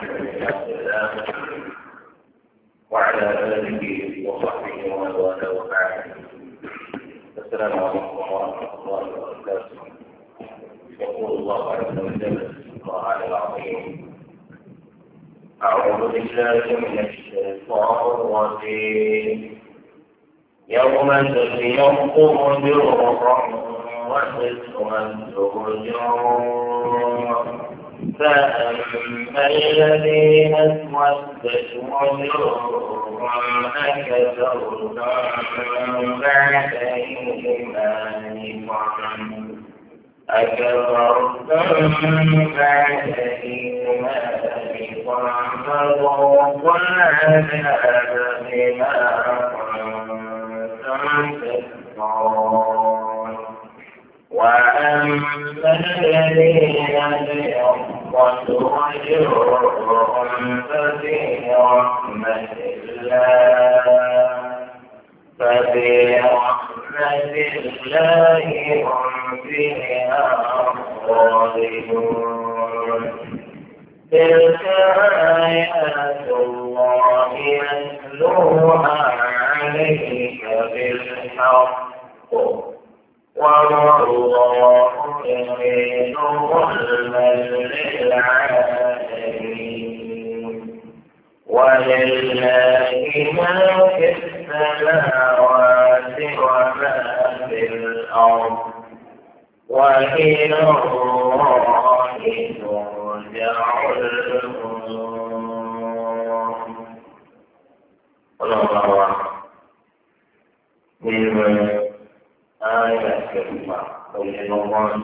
وعلى آله وصحبه ومن والاه وبعد. السلام عليكم ورحمة الله وبركاته. يقول الله عز وجل في القرآن العظيم: أعوذ بالله من الشيطان الرجيم. يوم تبيض وجوه وتسود وجوه فأما الذين اسودت وجوههم أكفرتم بعد إيمانكم فذوقوا العذاب بما كنتم تكفرون. وأما الذين ابيضت وجوههم ففي رحمة الله هم فيها خالدون. تلك آيات الله يتلوها عليك بالحق والله يريد ظلما للعالمين. ولله ما في السماوات وما في الأرض وإلى الله ترجع الأمور. الله من آية كريمة والعنوان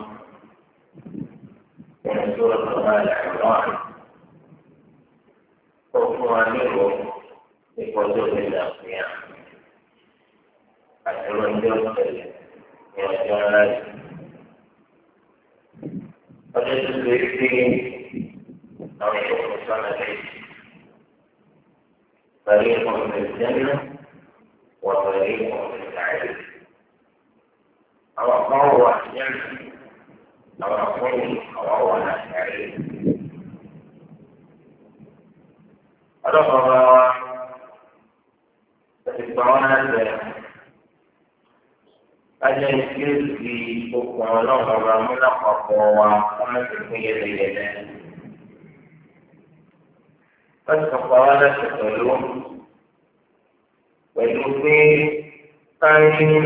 من سورة آل عمران وعنوانه بحدود الأقيام عنوان جوهر وجلال وليس الذكر أو يوصل إليه فريق في الجنة وفريق في السعير أو هو الجنة أو هو السعير. أدخل في الطوانات أجل في بكرة وملقب وما تكون يديه فالطوانات تقولون ويقول قائمين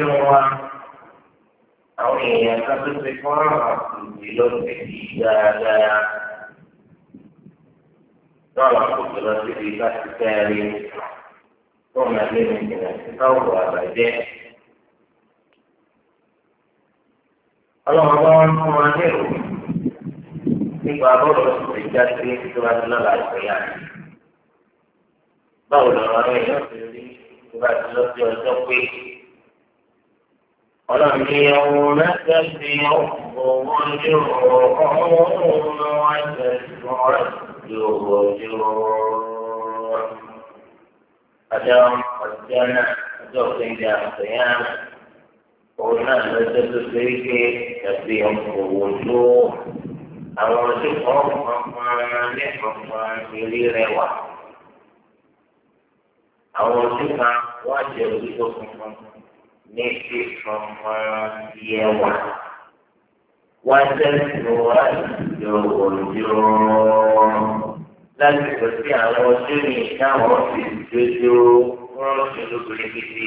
أو يتصفون بلطف إجابة طلب بلطف إجابة ثم من فوق أبدا. الله أكبر nípa bọ́ọ̀lù ìjà sí ìtura lọ́la ìpẹ́yà. Báwo lọ́rọ̀ àwọn èèyàn ti rí ìtura ti lọ sí ọjọ́ pé ọlọ́run ní ohun mẹ́ta sí owó ojú ọ̀hún wọn ṣe sọ̀rọ̀ ju ojú ọjọ́ náà ọjọ́ ìpínlẹ̀ àpẹ́yà. Òun náà lọ́jọ́ tó ṣe é pé ẹ̀sìn ọ̀pọ̀ ojú àwọn ojú kọ̀ọ̀kan ní kọ̀ọ̀kan ìrí rẹwà. Àwọn ojú kan wọ́n jẹ́ ojú tó funfun ní ti kọ̀ọ̀kan yẹwà. Wọ́n tẹ̀sí wọ́n jọ ojú láti pèsè àwọn ojú ní ìdáwọ̀ ìdójú wọ́n ṣe lóbìnrin gidi.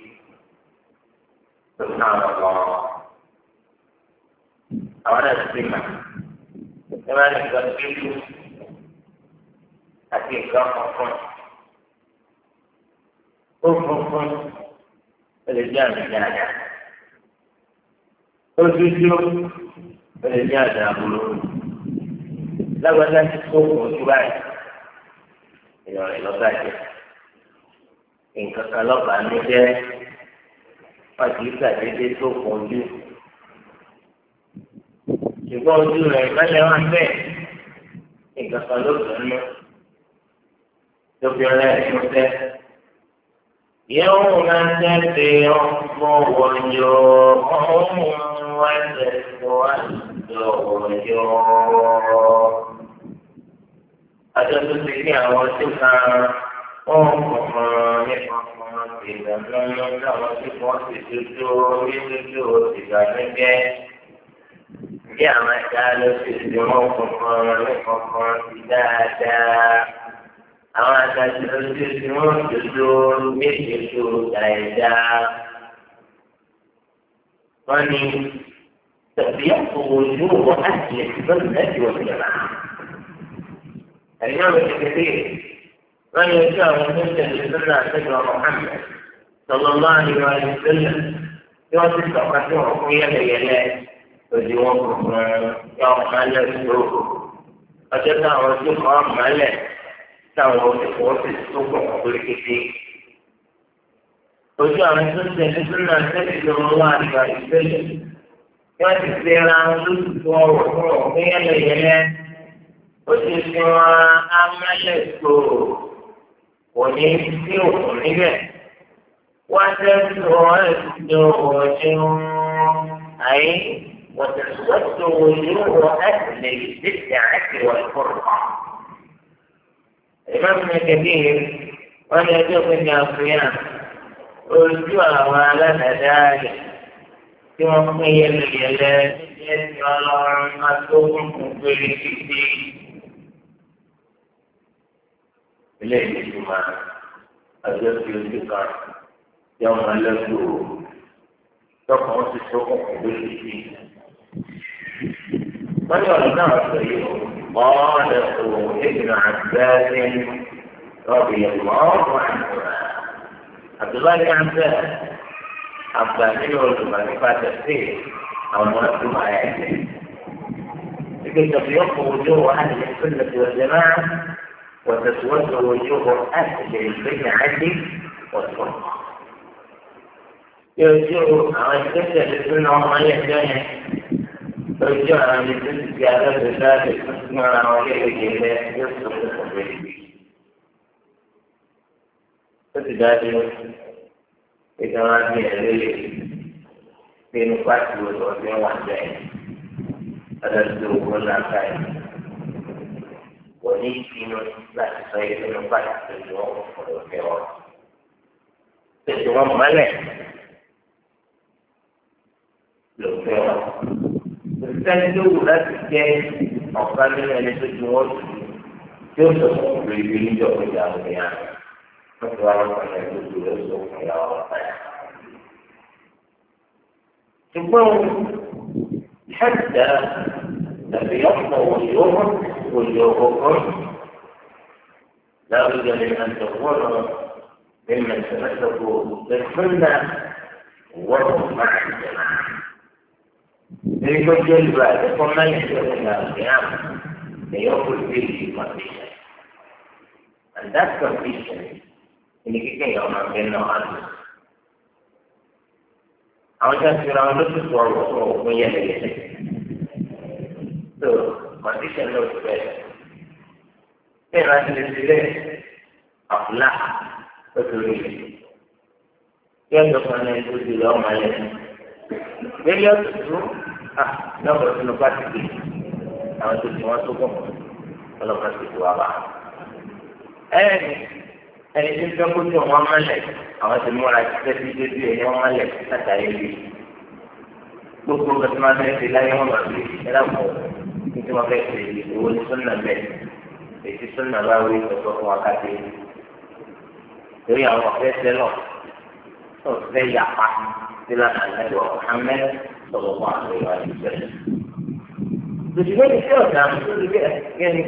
Àwọn ẹ̀sìn mà ẹ máa ń nǹkan dúdú àti nǹkan funfun. Ó funfun ó lè jẹ́ àmì dáadáa. Ó dúdú ó lè jẹ́ àmì àbúrò. Lágbàdá ti tó kò ojú báyìí. Èèyàn rẹ̀ lọ́gbà jẹ́. Nǹkan kan lọ́gbà ló jẹ́. Wọ́n ti gbàdédé tó kò ojú. Ṣùgbọ́n ojú rẹ̀ ìbálẹ̀ wọn bẹ́ẹ̀ nǹkan kan ló dùn ún tó fi ọlẹ́ ẹ̀sùn tẹ́. يوم تبيض وجوه وتسود وجوه ìdájọ́ tó ti ní àwọn tí kan wọ́n kọ̀ọ̀kan nípa kan ìdájọ́ láwọn tí wọ́n ti dúdú ní dúdú ìgbàlódé bí àwọn ẹ̀dá ló ti di wọ́n kọ̀ọ̀kan nípa kan ti dáadáa àwọn àtàjù ló ti di wọ́n dúdú ní dúdú dáadáa wọ́n ní tàbí àpòwòjú àti ìgbàlódé والجماعة. الإمام الكثير من يشاء من سنة سيدنا محمد صلى الله عليه وسلم يوصف تقدمه في يديه وجوهكم يوم أن السوق أجدنا وجوه ملك وصف السوق وكل كثير وجاء من سنة سيدنا الله عليه وسلم يوصف سيرا وجوه في يديه ó sì fi wọn amẹ́lẹ̀tò òní sí òkun níbẹ̀. wọ́n tẹ́sọ̀ ẹ̀sùn òṣèlú àyè wọ́n tẹ̀sọ̀ òṣèlú ẹ̀sìnlẹ̀ ìdíje àti ìwọ̀lùkọ̀rọ̀. ìmọ̀ mi kẹ́kẹ́ wọ́n ní ẹjọ́ pé ní àfihàn ojú àwọn alánàdá rẹ̀ tí wọ́n pín yẹlẹyẹlẹ ní ẹ̀sìn ọlọ́run atókùn fún péré títí. ilé ìgbìmọ̀ àjọ tí ojú kan yọ ọmọ lẹ́gbẹ̀ẹ́ tọkàn ó ti tó kọ̀ọ̀kan lórí sí i. wọ́n ní ọ̀rọ̀ náà sọ yìí قال ابن عباس رضي الله عنهما عبد الله بن عباس عباس يقول ما تفسير أو مرتب آياته لكي تبيض وجوه أهل السنة والجماعة وتسود وجوه أهل البدعة والفرقة. يرجعوا على السنة للسنة وما يهدونه يرجعوا على السنة في هذا الرسالة السنة عليه الجهة يصدق الخبرين. فتدادوا إذا ما في عليه في نقاط وزوجين وحدين هذا الزوج ولا كائن ونيجي láti sọ yìí nínú pàtàkì ìlú ọ̀fẹ́ wọn. Tẹ̀sí wọn mọ́lẹ̀ ló fẹ́ wọn. Òṣìṣẹ́ tó wù láti jẹ́ ọ̀kan nínú ẹni tó ti wọ́n tù tí ó sọ̀rọ̀ òkú ibi níjọ́ ìjà òkè yá. Wọ́n ti wá wọn kàn yẹn tó tu lọ́sọ̀ òkè yá wọn padà. Ṣùgbọ́n حتى تبيض وجوهكم لا بد من أن تكونوا ممن تمسكوا بالسنة وهم مع الجماعة. لكن جلبا يكون ما يحدث إلى القيامة ليأكل به condition. And that condition indicates يوم أنه عنه. أو جالس يرى نفسه ويهدي. So condition looks better. Ìrìn àti ìdílé àfúlà lórí kí ẹjọ́ kan ní ẹjọ́ ìdílé ọmọ yẹn. Bẹ́ẹ̀ni ọ̀tún lọ́kọ̀ọ́ sínú pàtìkì àwọn tó ti wọ́n tó kọ̀ ọlọ́kọ̀ sì tó wà bá. Ẹni tí ń fẹ́ kó tí wọ́n mọ́lẹ̀ àwọn ti múra títẹ́ sí dédé ẹni wọ́n mọ́lẹ̀ látàrí ibi. Gbogbo nǹkan tí wọ́n fẹ́ ṣe láyé wọn máa fi ẹ̀dá pọ̀ ní tí wọ́n fẹ́ ṣe ìwọ ní sọ́nà bẹ́ẹ̀. Èsì sọ́nà bá wí ìtọ́jú fún wákàtí torí àwọn ọ̀fẹ́ sẹ́lọ̀ tó fẹ́ yàpá sílá àlejò Muhammad sọ̀rọ̀ wọn àlejò àlejò. Lòdìgbò ní sí ọ̀dà tó ti bẹ́ẹ̀ kíni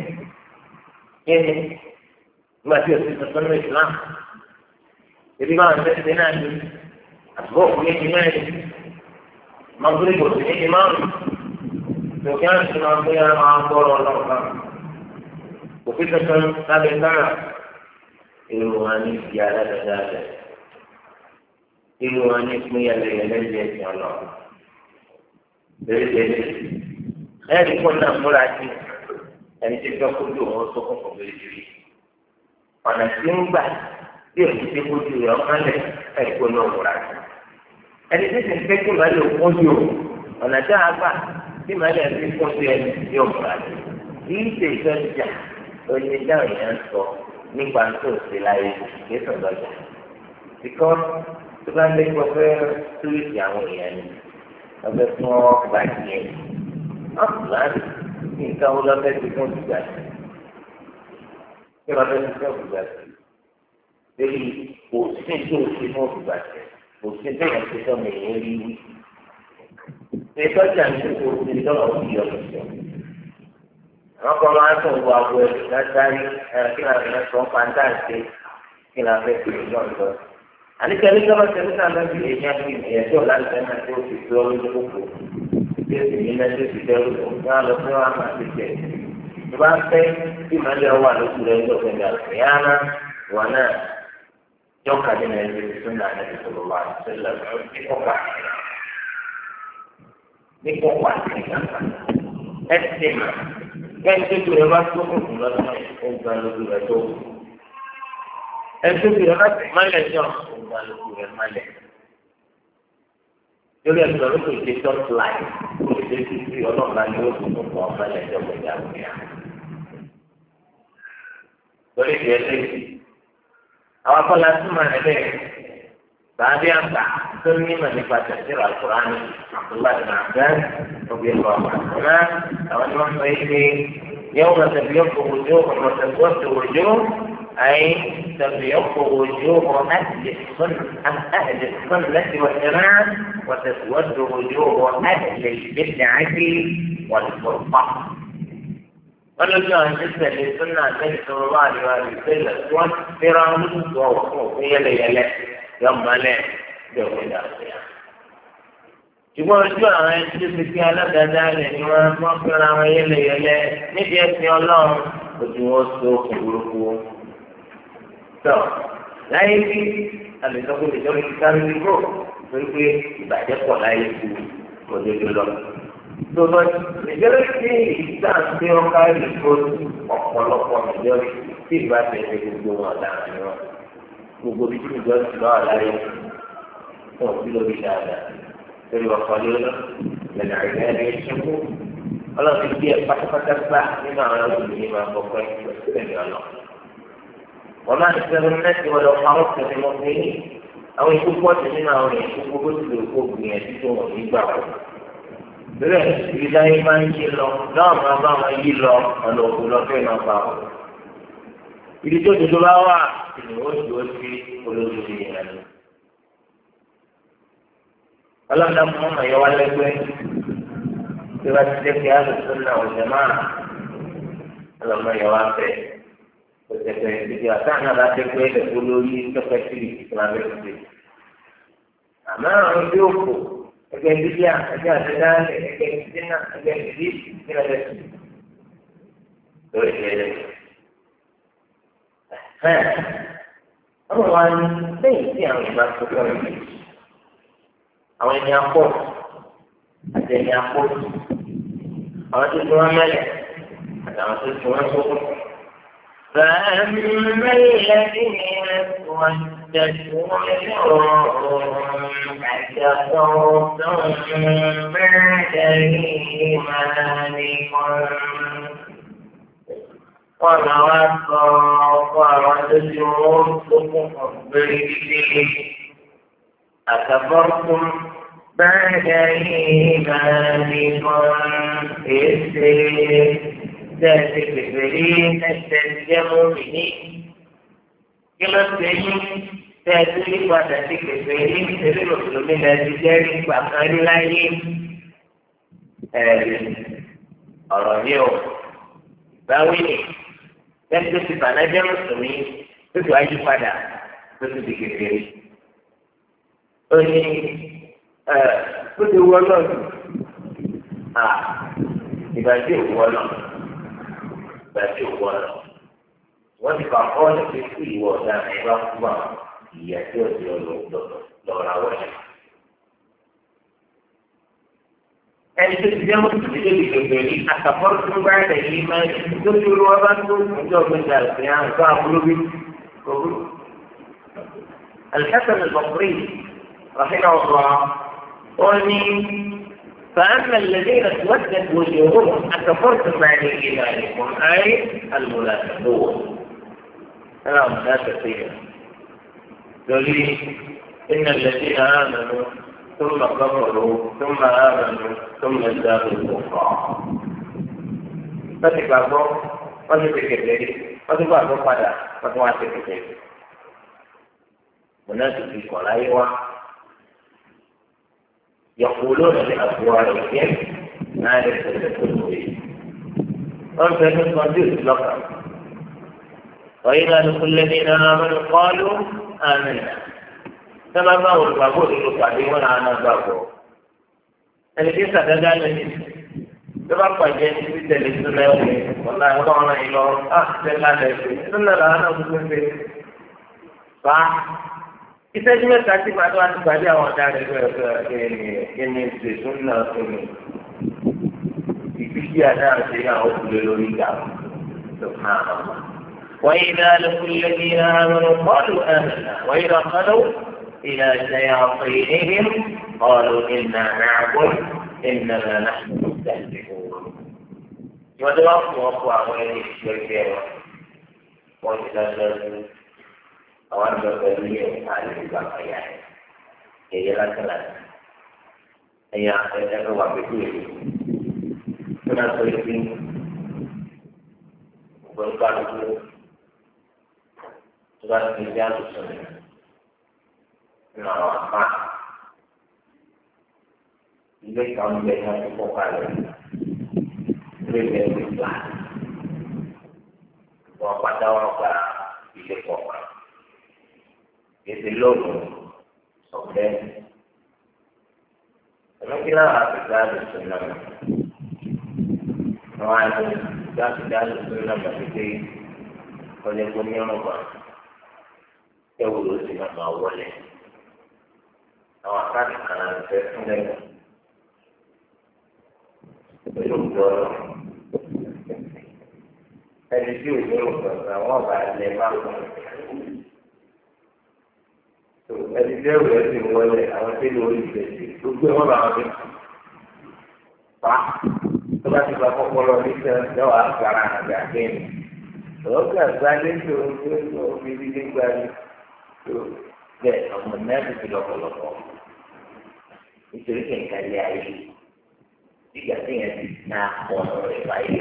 nígbà tí òsì tuntun ní Islam. Ebi bá wọn fẹ́ ṣe náà ní àtúbọ̀ òkú méjì mẹ́rin mọ́gbìlì kò sí méjì márùn-ún. Tòkí àti máa ń gbé ara máa ń gbọ́rọ̀ ọlọ́ọ̀kan. Òfin tuntun lábẹ́ sára irú wọn ní ìdí aládàáda rẹ̀ irú wọn ní pín yẹlẹyẹlẹ ní ẹ̀sìn ọ̀nà lórílẹ̀-èdè ẹ̀rí kó náà múra sí ẹni tí fẹ́ kó dùn wọn sókùn fún lórílẹ̀-èdè ọ̀nà tí ń gbà bí òsì tí kó dùn yọ kálẹ̀ ẹ̀rí kó náà múra sí ẹni tí sì ń fẹ́ kí màálù kó dùn ọ̀nà tí a gbà tí màálù ẹ̀ fi kó dùn ẹni yóò múra sí kì í ṣe ìfẹ́ jà oye dáhùn yẹn sọ nípa tó ṣe láyé kí sọ lọ́jà bíkọ́ tó bá ń lé kó fẹ́ túwìtì àwọn èèyàn ni ọbẹ̀ fún ọ gbà tiẹ̀ ọ̀pọ̀lọpọ̀ ní nǹkan wo lọ́fẹ́ ti fún ìgbà tí kí lọ́fẹ́ ti fún ìgbà tí lórí òsín tó ṣe fún ìgbà tí òsín tó yẹn ti sọ mi èèyàn rí wí. Ìtọ́jà ní kókó ti dọ́là ó fi ọ̀rọ̀ sọ. Àwọn kan máa ń tún wọ àgbo ẹ̀sìn látàrí kí làwọn èèyàn sọ pàǹdà ṣe kí làwọn fẹ́ fi ìjọ lọ. Àníkẹ́ ní sọ́wọ́ tẹ̀lé sáà lọ́sí èèyàn fi ẹ̀jọ́ láti ẹ̀ka tó fi tó ọ lójú kókó. Bí èsì yìí náà tó ti dẹ́rù lọ, wọ́n á lọ fún wa máa ti tẹ̀. Ìbá fẹ́ bí màálẹ̀ wà lóṣù rẹ̀ ń dọ̀fẹ́ ní àlùfẹ́yàmá wọn náà jọ́ka nínú ẹni tó náà ní ìṣòro wa sílẹ̀ ní kókó àti ìgbàgbà ẹsẹ̀ mà kẹ́ńtẹ́ tó rẹ bá tó kùnkùn lọ́dún ó gba lójú rẹ tó ẹsẹ̀ tó rẹ bá tẹ̀ mọ́lẹ̀ jọ ó gba lójú rẹ mọ́lẹ̀ lórí ẹ̀sọ́ ló kò ṣe tọ́ láì kò ṣe títí ọlọ́ọ̀bá ní oṣù tó kọ́ mọ́lẹ̀ jọ gbẹ̀dẹ̀ àgbẹ̀yà lórí ìdí ẹsẹ̀ àwọn akọ́lá túmọ̀ rẹ̀ bẹ́ẹ̀ bàbá àgbà tó ní mà nípa tẹ̀síra àkùránì Abdullahi bin Abbas ọ̀bí ẹ̀kọ́ àmàlà àwọn ni wọ́n sọ yìí pé yẹ́wò lọ tẹ̀bí ọkọ̀ òjò ọ̀rọ̀ tẹ̀bí ọkọ̀ òjò أي تبيض وجوه أهل السنة والجماعة وتسود وجوه أهل البدعة والفرقة. ولكن بالنسبة للسنة النبي صلى الله عليه وسلم توفر وهو يلي يوم لا يوم الآخرة. ṣùgbọ́n ojú àwọn ẹni tó ti fi alágbádá rẹ̀ ni wọ́n fẹ́ra wọn yẹ́lẹyẹ̀lẹ níbi ẹ̀sìn ọlọ́run ojú wọn so burúkú. tọ́ láyé bí alẹ́sọ́kò lè jọ́ kíkà lórí kó torí pé ìbàjẹ́ pọ̀ láyé kú òdodo lọ. tòmọ́ ìjọba tí ìgbà tí wọ́n ká ìlú ọ̀pọ̀lọpọ̀ ìjọba tí ìgbà tẹ̀lé gbogbo wọn dára ni wọn gbogbo bí tí ìjọba ti lọ́wọ́ láyé fún òbí lórí dáadáa. Jadi wakilnya dan akhirnya disebut kalau dia patah-patah ini malah lima pokok dari Allah. Wala sebenarnya walau harus ketemu ini, awak itu buat ini awak itu buat dulu punya itu ibarat. Jadi bila iman kilo, dah apa kilo, kalau pulau tu nampak. Ini tu dulu awak, ini dua pulau ini. Kalau anda mahu mayawal lagi, kita tidak kian sunnah ulama. Kalau mayawal se, kita tidak sana lagi kita puluhi seperti Islam itu. Ama itu, agen dia, agen sedang, agen dina, agen di, kita ada. Jadi, orang ni yang masukkan àwọn ẹni akọ àti ẹni akọ àwọn tó tún wọn mẹlẹ àtàwọn tó tún wọn sọkọ. فأما الذين اسودت وجوههم أكفرتم بعد إيمانكم وتوفرتم بالإثم أكفرتم بعد إيمانكم ذات كفرين تستلزموا به كما تجد تأتي وذات كفرين تدرس من الرجال فقال لي أرانيو باويني تأتي فنجم سمين تتواجه فدا تتواجه كفرين oni ó ti wọ lọ́nà ìbàjẹ́ ìwọ lọ ìbàjẹ́ ìwọ lọ wọ́n ti fà ọ́ ní pé kí ìwọ ọ̀daràn ẹ bá fún àwọn ìyá tí ó ti lọ́ra wọlé. ẹni tó ti jẹ́ mọ́tòmí tó ti gbèsè ní àkàfọ́rọ́ tó bá rẹ̀ yìí máa ń tó ti rú ọba tó ọjọ́ gbèsè àti àǹfà àbúrò bí kò burú. الحسن البصري رحمه الله قال فأما الذين اسودت وجوههم أكفرتم بعد إيمانكم أي المنافقون أنا منافقين دليل إن الذين آمنوا ثم كفروا ثم آمنوا ثم ازدادوا كفرا فتبعوا وتتكلم فتبعوا قدا فتتكلم منافقين ولا يوحى يقولون بأفواههم ما ليس في قلوبهم وأنت نصدق لك وإذا لقوا الذين آمنوا قالوا آمنا كما قالوا البابور يقعدون على البابور الذي ستدعى تبقى جيد في السنة والله وضعنا إلى أحسن لا تشري سنة لا أنا أقول فيه صح ìṣẹ́jú mẹ́ta tí màá tó wá ti pàdé àwọn ọ̀daràn ẹni ìṣèṣún náà fún mi ìfísí àdáhùn ṣe àwọn òkúlẹ̀ lórí ìgbà tó máa ń bọ̀. وإذا لقوا الذين آمنوا قالوا آمنا وإذا خلوا إلى شياطينهم قالوا إنا معكم إنما نحن مستهزئون. وتوقفوا أقوى وإن الشركين وإذا لقوا àwọn àgbẹ̀bẹ̀ ní àlejò àgbáyà ẹ̀yẹ lákàlà ẹ̀yà ẹ̀rọ wà pẹ̀lú èyí tó náà sọ èsì ọgbọ̀n kálukú tó bá ti di àlùsọ nínú àwọn àpá ilé kan bẹ ní wọn kó kalẹ̀ ilé bẹ ní gbà wọn pátá wọn gba ilé kọ̀ọ̀kan. It's a logo of them. Looking at the tsunami. No, I don't. That's the tsunami. Because they put me on over. They will lose in our wallet. Our cat can say them. They don't go. And if you go, I want to let them ẹni tí ẹrù ẹ ti wọlé àwọn tí lórí ìgbésí gbogbo ẹ wọn bá wọn bí pa tó bá ti gba kọ́kọ́rọ́ ní sẹ́wọ̀n àgbàrá àgbà kéènì lọ́wọ́ kí àgbáyé tó ń fi dídí gbá ní tó bẹ́ẹ̀ ọmọ náà ti lọ́pọ̀lọpọ̀ nítorí kẹ̀kẹ́ ilé ayé ìgbà tí yẹn ti ná ọ̀nà rẹ̀ báyìí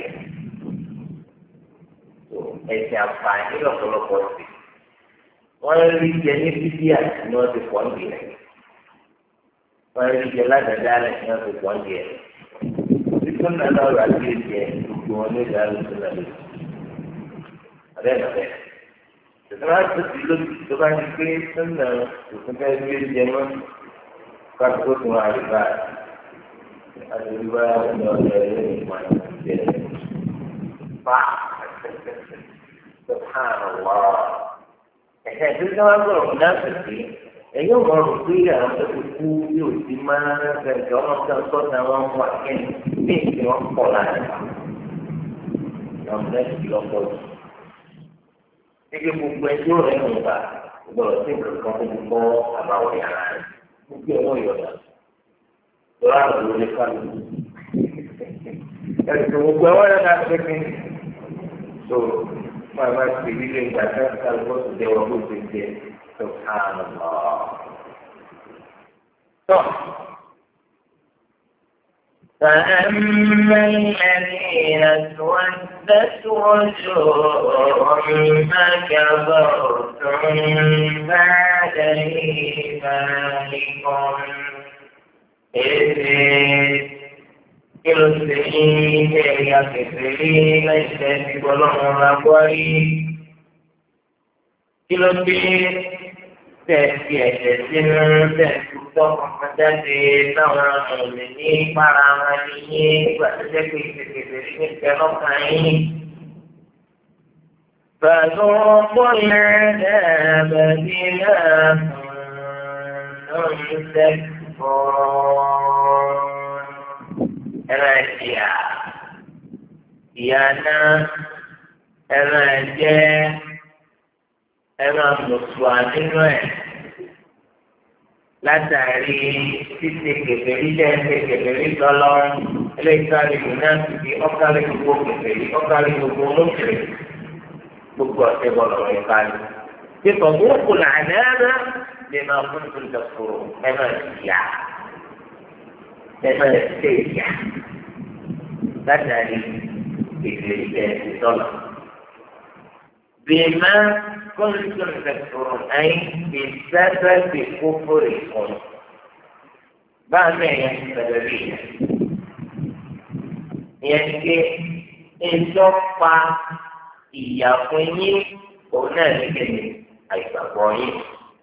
ẹ̀sìn àǹfààní lọ́pọ̀lọpọ̀ sí. Wọ́n rí jẹ ní bíbíà ni wọ́n ti pọ̀ ní rẹ̀. Wọ́n rí jẹ ládàá rẹ̀ ni wọ́n ti pọ̀ ní rẹ̀. Títún náà náà rà sí ìjẹ gbogbo wọn ní ìdá lóṣù náà lè. Abẹ́ nàbẹ́. Tòtòmá tó ti lójú tó bá ti pé sọ́nà òkú fẹ́ gbé jẹ mọ́. Káàkó tó wà rí báyìí. Àdúgbò ní ọ̀dọ̀ ilé ìgbà jẹ. Fa. Subhanallah. Ẹ̀sẹ̀ tí wọ́n gbọ́dọ̀ fún dáàbòsí ẹ̀yọ́ wọn rò pé àwọn tó ti kú yóò ti máa ń fẹ̀jọ́ wọn kan sọ́dọ̀ àwọn ọmọ akẹ́ni ní ìsìn wọn pọ̀ láàrin àwọn mẹ́sì lọ́pọ̀ jù. Gẹ́gẹ́ gbogbo ẹjọ́ rẹ̀ ń gbà gbọ́dọ̀ sí nǹkan tó ti kọ́ àbáwọ̀ yàrá rẹ̀ gbogbo ẹ̀wọ̀n yọ̀dà lọ́wọ́ àwọn olórí kálù. Ẹ̀sìn gbogbo ẹ̀wọ̀n yọ̀dà pínpín tó máa bá ti rí lé ìgbà tó ń kálù bó ti jẹ́ wọn bó ti jẹ́ tó kánú lọ. فأما الذين اسودت وجوههم فكفرتم بعد إيمانكم kí ló ṣe ní ilé ẹ̀yà kékeré lẹ́sẹ̀ tí ọlọ́run ra wáyé kí ló dé tẹ̀sí ẹ̀jẹ̀ sínú tẹ̀sí tọ́kàn jáde táwọn ọ̀nà ní para wọn ní nígbà tó jẹ́ pé kékeré ní ìtẹ́lọ́kàn yín. فذوقوا العذاب بما كنتم تكفرون ẹran ìyá ìyá náà ẹran ẹ̀jẹ̀ ẹran mùsùlùmí nínú ẹ̀ látàrí títí kèfèrí jẹ́ kèfèrí lọ́lọ́ eléyìí mùnáfíkí ọ̀kárí gbogbo kèfèrí ọ̀kárí gbogbo mùsùlùmí gbogbo ọ̀sẹ̀ bọ̀ lọ́wọ́ yẹn kárí. Kíkọ̀ gbogbo làdáná lè máa fún tuntun kúrò ẹ máa yà ẹ máa ṣe ìyà látàrí kèfèrí jẹ́ lọ́lọ́. بما كنتم تكفرون أي بسبب كفركم بعد سببية يعني إن تقع إياكم هنالك أي تقوين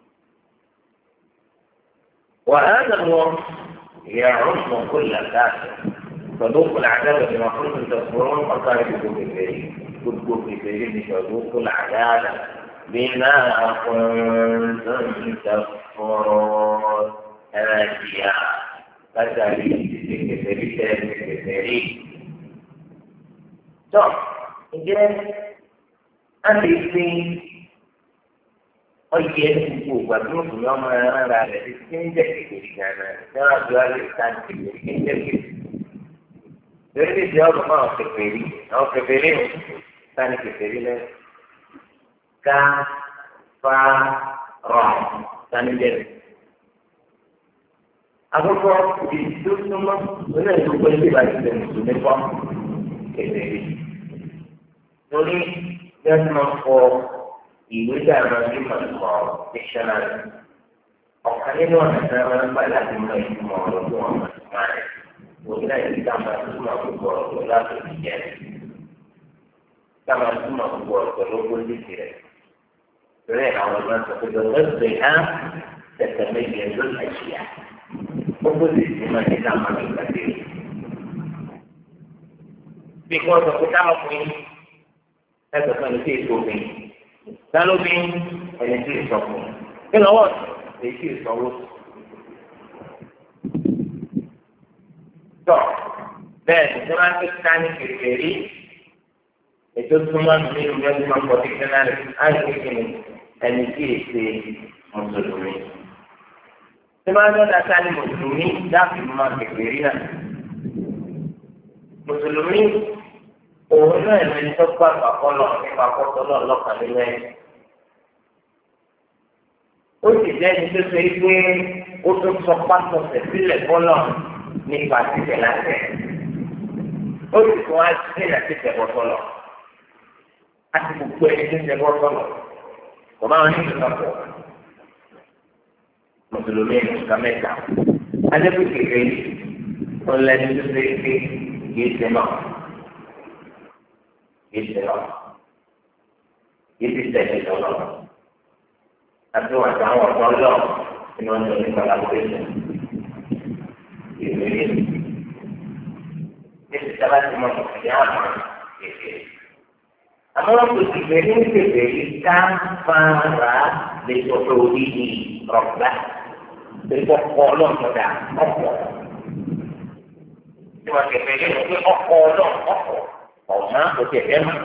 وهذا الوصف يعم كل كافر فذوقوا العذاب بما كنتم تكفرون وقاربوا بالكريم gbogbo kékeré ní ìṣòro làdáàdà bí náà kún ìṣàfọ̀rọ̀ ẹ̀rẹ́dìyà látàrí ìdíje kékeré tẹ̀lé kékeré. tó ǹjẹ́ a lè fi ọyẹ gbogbo àdúgbò fún ọmọ ara rẹ̀ tí ń jẹ́ kékeré gan-an ní wọ́n àdúrà lè ta kékeré kí ń jẹ́ kékeré. lórí ìdí ọ̀dọ̀ máa àwọn kékeré ثاني كثيرين كفارة ثاني جد أقول في السنة ولا يقول لي بعد السنة كثيرين نقولي لازم نقول يوجد من المال الشمال أو خلينا نتكلم على المال والمال ولا يتكلم ولا تتكلم كما ثم هو القلوب الذكر فلين على الناس بالغضها تتميز الأشياء وكل ما يتعمل الكثير بيقول تعرفين هذا كان فيه صوبين قالوا بين أن فيه صوبين هنا وقت فيه صوت طب بس زمان كان كثير ètò súnmọ́ nínú ìwé tí wọ́n kọ́ dictionary àìsíkìnnì ẹni tí èsè mùsùlùmí. tí wọ́n á lọ́dà sáré mùsùlùmí dáàbò máa kékeré náà. mùsùlùmí òun náà ní tó gbà pàkọ́lọ̀ nípa pọ́tọ́lọ̀ lọ́kàn nínú ẹ̀. ó sì jẹ́ ẹni tó ṣe pé ó tún sọ pátọ̀ tẹ̀sílẹ̀ bọ́lọ̀ nípa títẹ̀ láti ẹ̀. ó sì tún á sílẹ̀ títẹ̀ bọ́tọ́lọ̀. àti gbogbo ẹni tó ń jẹ bọ́tọ́lọ̀ kò máa ń ní ìgbà pọ̀. mùsùlùmí ní ìgbà mẹ́ta adébí kékeré wọn lẹni tó ṣe pé kìí ṣe náà kìí ṣe náà kìí ti tẹ̀lé lọ́nà àti wọn àti àwọn ọ̀dọ́ lọ nínú ọjọ́ nípa lágbèsè ìrírí ní ti sábà tí mo mọ̀ ní àwọn kékeré. àmọ́ wọn kò sì fẹ́ ní kékeré ká fara lè sọ pé orí ni rọ̀gbà lè kọ́ ọlọ́ọ̀tọ̀dà ọ̀pọ̀. tí wọn kẹfẹ́ lé ní pé ọkọ̀ ọlọ́ọ̀tọ̀ ọ̀mọ́ kò tẹ̀ ẹ́ mọ́.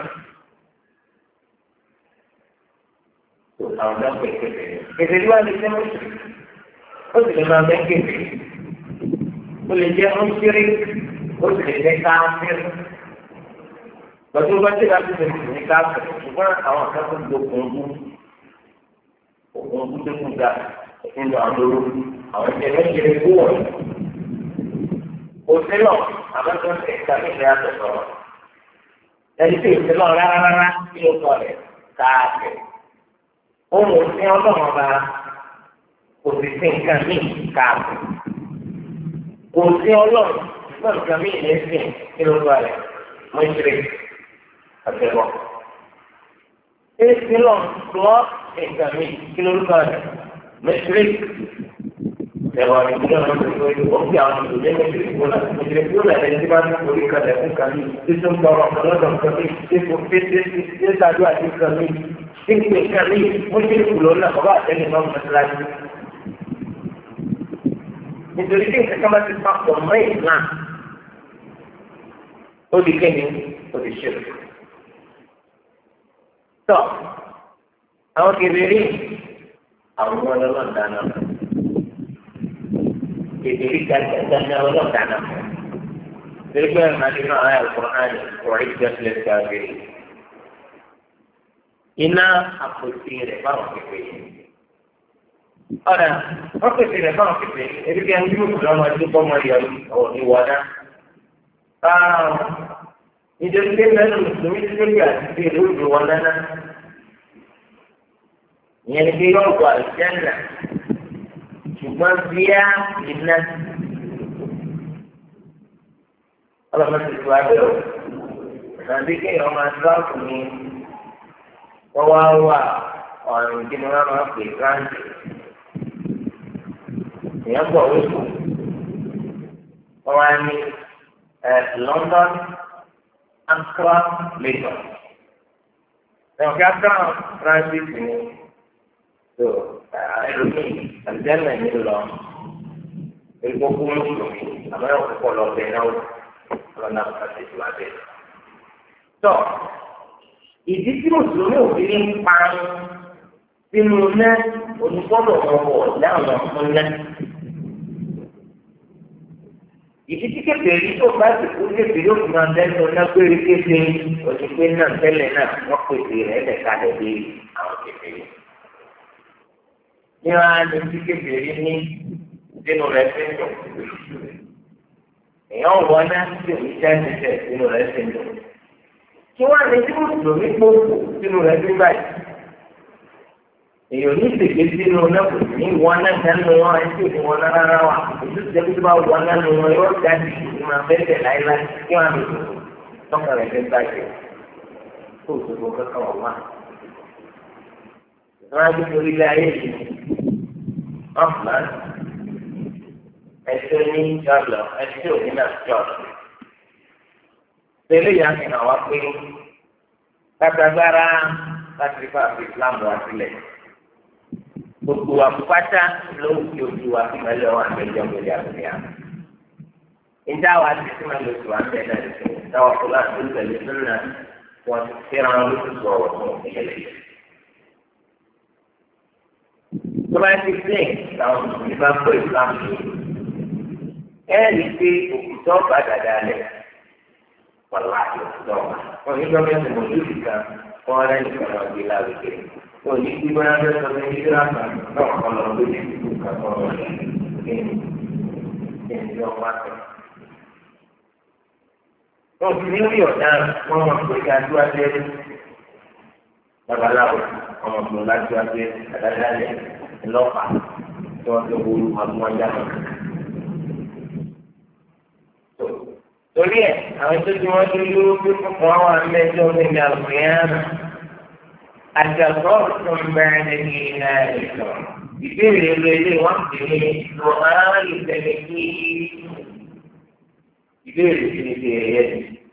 àwọn ọ̀dọ́ pè kékeré wá lè jẹ́ mọ́sùlùmí ó sì lè máa bẹ́ kékeré ó lè jẹ́ mọ́sùlùmí ó sì lè jẹ́ káfíìrì. lọ́jọ́ bá tẹ̀lé àti tẹ̀lé ní káfíìrì ṣùgbọ́n àwọn akẹ́kọ̀ọ́ tó kún un tó kún ga nínú àdóró àwọn ìṣẹ̀lẹ̀ ìṣẹ̀lẹ̀ kú wọ̀nyí. òṣèlú àbájọ́ ẹ̀ka nígbà yàtọ̀ sọ̀rọ̀ ẹni tí òṣèlú rárá kí ló sọ rẹ̀ káfíìrì. ohun òsín ọlọ́run ọba kò sì sí nǹkan míì káàbọ̀. kò sí ọlọ́run náà nǹkan míì lè sìn kí ló bá rẹ̀ mọ́ṣírí àtẹ̀wọ̀. èsì lọ lọ́ nǹkan míì kí ló bá rẹ̀ mọ́ṣírí àtẹ̀wọ̀ ní ìdílé ọ̀nà tó tó ó fi àwọn ìdílé mọ́ṣírí kó lọ mọ́ṣírí kó lọ ẹni tí bá ń torí kalẹ̀ fún kan míì tí tó ń tọrọ ọ̀pọ̀lọpọ̀ nǹkan míì tí kò fi ṣe ṣáájú àti nǹkan míì. Singkir kami mungkin belum nak bawa jadi mau masalah. Nítorí pé nǹkan máa ti papọ̀ mọ́ ìlànà ó di kéde ó di ṣe. Tọ́ àwọn kébèrè àwọn ọlọ́lọ́ dáná kékeré gàdá ọlọ́dà náà. Tẹ́lifíà máa ní náà ayé Al-Qur'an ọ̀rẹ́ ìjọsìn káàkiri. Iná àpòtí rẹ̀ báwọn kékeré. Ọ̀dà wọ́n pèsè rẹ̀ báwọn kékeré. Ebi kí ẹni yóò fi ọmọ ẹni bọ́mọ yọrí ọ̀ ní wọ́dá. Ìjọba ìgbé mẹ́rin mùsùlùmí ti tóbi àti ti ìlú ìlú wọn dáná. Ìyẹn ni pé yóò wọ àlùjánnà. Ṣùgbọ́n bíyà iná. Ọlọ́mọ ti tu abẹ́ o. Nàbí kéèyàn máa dúráàkù ni wọ́n wá wà ọ̀rùn kí ni wọ́n máa pè gíráǹdì. Ìyẹn pọ̀ wípé wọ́n wá ní London, Accra, Lagos. Ẹ̀wọ̀n kí Accra transit ni tó ẹlòmíì àlùjánnà ní lọ. Èkó kú mùsùlùmí àmọ́ ẹ̀wọ̀n kọ́kọ́ lọ bẹ̀ náà lọ́nà àti ìtura bẹ̀. Tọ́ ìdí tí mùsùlùmí òfin ń pa sínú náà onígbọ́dọ̀ wọn wọ̀ láwọn fún náà. Ìdí tí kékeré tó bá ti kú kékeré yóò fi máa dẹ́nu náà péré kéde òṣìṣẹ́ náà tẹ́lẹ̀ náà wọ́n pèsè rẹ̀ lẹ́ka lẹ́bí àwọn kékeré. Ní wọ́n á ní tí kékeré ní sínú rẹ̀ ṣe ń dùn. Èèyàn wọ náà tí òní jẹ́ ẹ̀ṣẹ̀ sínú rẹ̀ ṣe ń dùn. Kí wọ́n á ní tí mùsùlùmí gbòòkù sínú rẹ̀ ṣe ń báyìí. Èèyàn ní ìsèké sínú náà kò ní wọn náà sẹ́nu wọn ẹni tí ò ní wọn náà rárá wa. Èyí tó jẹ́ pé bá wọn náà nù wọn yóò jáde ní máa fẹ́ tẹ̀ láéláé kí wọ́n á lè tọ́ka rẹ̀ fẹ́ báyìí. Kó o tó tó kankan wọ̀ wá. Wọ́n á gbé orí ilé ayé yìí. Wọ́n fà á. Ẹ̀sẹ̀ ní jọ̀lọ̀ ẹ̀sẹ̀ òní náà jọ̀lọ̀. Tẹ́lẹ̀ yà fi hàn wá pé kátàgbára láti fà fi Islam wá sílẹ̀. Gbogbo àpòpátá ló ń fi ojú wa sí mẹ́lẹ̀ wọn àgbẹ̀jọ́ gbẹ̀dẹ̀ àgbẹ̀yà. Ìjà wa ti sí mẹ́lẹ̀ oṣù àgbẹ̀ náà ti dáwọ́ fún láti ń tẹ̀lé sínú wọn ti fẹ́ràn wọn lóṣù sọ̀rọ̀ fún ìyẹlẹ̀ yìí. Tó bá ti sìn làwọn mùsùlùmí bá kó ìsìlámù yìí. Ẹ̀rí pé òkùtọ́ bá dàda lẹ̀ wàlá òkùtọ́ wa. Wọ́n ní gọ́ọ̀mẹ́ntì mọ̀lúùdì kan wọ́n rẹ́ nìkan náà gbé lárugẹ. Wọ́n ní kí wọ́n rẹ́ sọ fún ìdílé àgbà náà kọ́ lọ lórí ìlú kan tó wọ́n rẹ̀ kí ni wọ́n wá sọ. Wọ́n fi ní ọ̀dà wọ́n mọ̀ pé kí adú abẹ́rẹ́ babaláwo ọmọ tó lájú abẹ́rẹ́ àdádálẹ̀ ńlọ́pàá tí wọ́n ti wúlò àbúmọ́jà náà. Torí ẹ̀ àwọn tó ti wọ́n dúró lórí pé fún wọn wà mẹ́jọ ní àlùfíàn àjàgbọ́ tó ń bẹ̀rẹ̀ ní ilẹ̀ ìlọ. Ìbéèrè lórí wọn kì í lọ máa ń tẹ̀lé kí ìbéèrè sí ní ti ẹ̀yẹ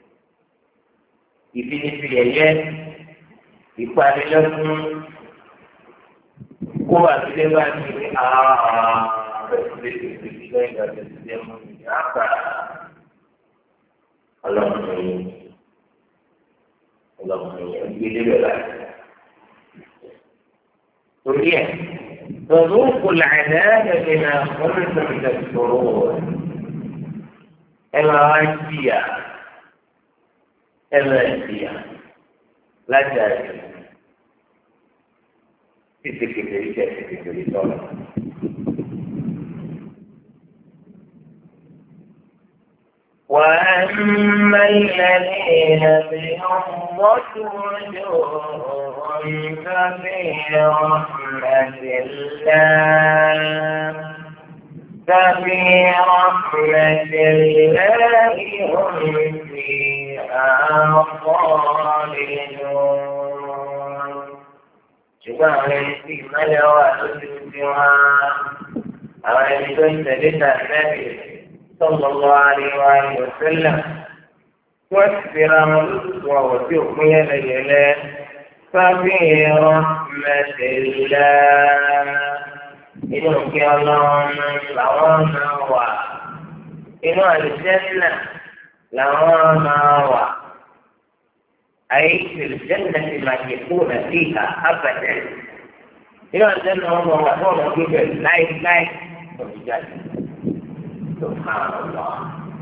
ìbínisí ẹ̀yẹ ìpanilẹ́kùn kó àtúndé bá ní ọlọ́run gbélé bẹ́ẹ̀ láti. Torí ẹ̀ lọ́dún kò lànà ẹ̀jẹ̀ náà wọ́n lè sọ ìjà ìṣòro ẹ máa wá jìyà ẹ máa jìyà láti àjẹ́ títí kékeré jẹ́ títí kékeré tọ́lọ̀. وأما الذين بيضت وجوههم ففي رحمة الله هم فيها خالدون. ṣùgbọ́n àwọn ẹni tí ìmọ̀lẹ̀ wà lójú tí wọ́n àwọn ẹni tó ń tẹ̀lé náà lẹ́yìn. صلى الله عليه وآله وسلم واكثر ولطف ووثيق يليلا ففي رحمة الله إنك اللهم لوانا وع إنه الجنة لوانا وع أي في الجنة ما يكون فيها أبدا إنه الجنة هو موجود لا سبحان الله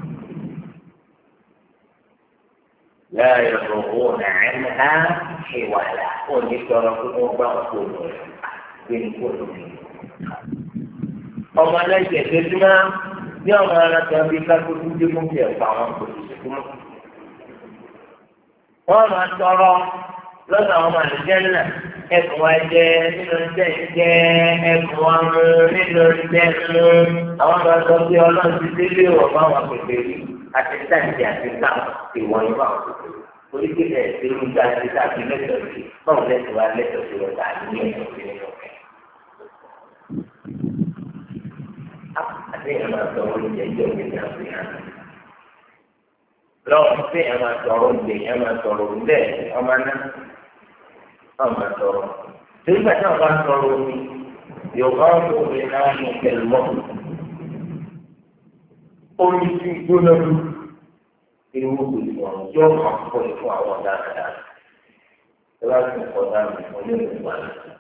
لا يبغون عنها حولا ونشركوا بعضهم من كل ọmọ ẹlẹ́jẹ̀ tẹ́túmá ní ọmọ aláta bíi kákókó dé fún bí ẹ̀fọ́ àwọn kò sì sèkú mọ́. wọ́n máa tọrọ lọ́dọ̀ àwọn ọmọ àlùjẹ́ náà ẹ̀kún wa jẹ́ nínú iṣẹ́ ìjẹ́ ẹ̀kún wa mú nínú iṣẹ́ mú àwọn máa sọ pé ọlọ́run ti délé wọ̀ fún àwọn pèpè rí àti sáǹtì àti sáǹtì ti wọ́n ní àwọn pèpè orí kéde ẹ̀sìn ní ìgbà tí sáǹtì lẹ́tọ̀ọ́ sí báwo lẹ́tọ̀ọ́ wa lẹ́tọ̀ọ́ sí ọ̀tá ní ẹ̀sìn nínú ọ̀kẹ́. àti ẹ̀ máa sọ oúnjẹ jẹ́ òkèèjì àfihàn lọ́wọ́ sí ẹ̀ máa sọ̀rọ̀ oúnjẹ ẹ̀ máa sọ̀rọ̀ oúnjẹ ọmọ náà ọmọ sọ̀rọ̀ torí gbàtí wọn bá sọ̀rọ̀ omi yorùbá ń kó omi náà ní kẹlmọ́ omi tí gbóná lu ewu gbòdìmọ̀ yóò máa kọ́ ẹ̀ fún àwọn dáadáa ẹ bá tún kọ́ dáadáa fún ilé ìwà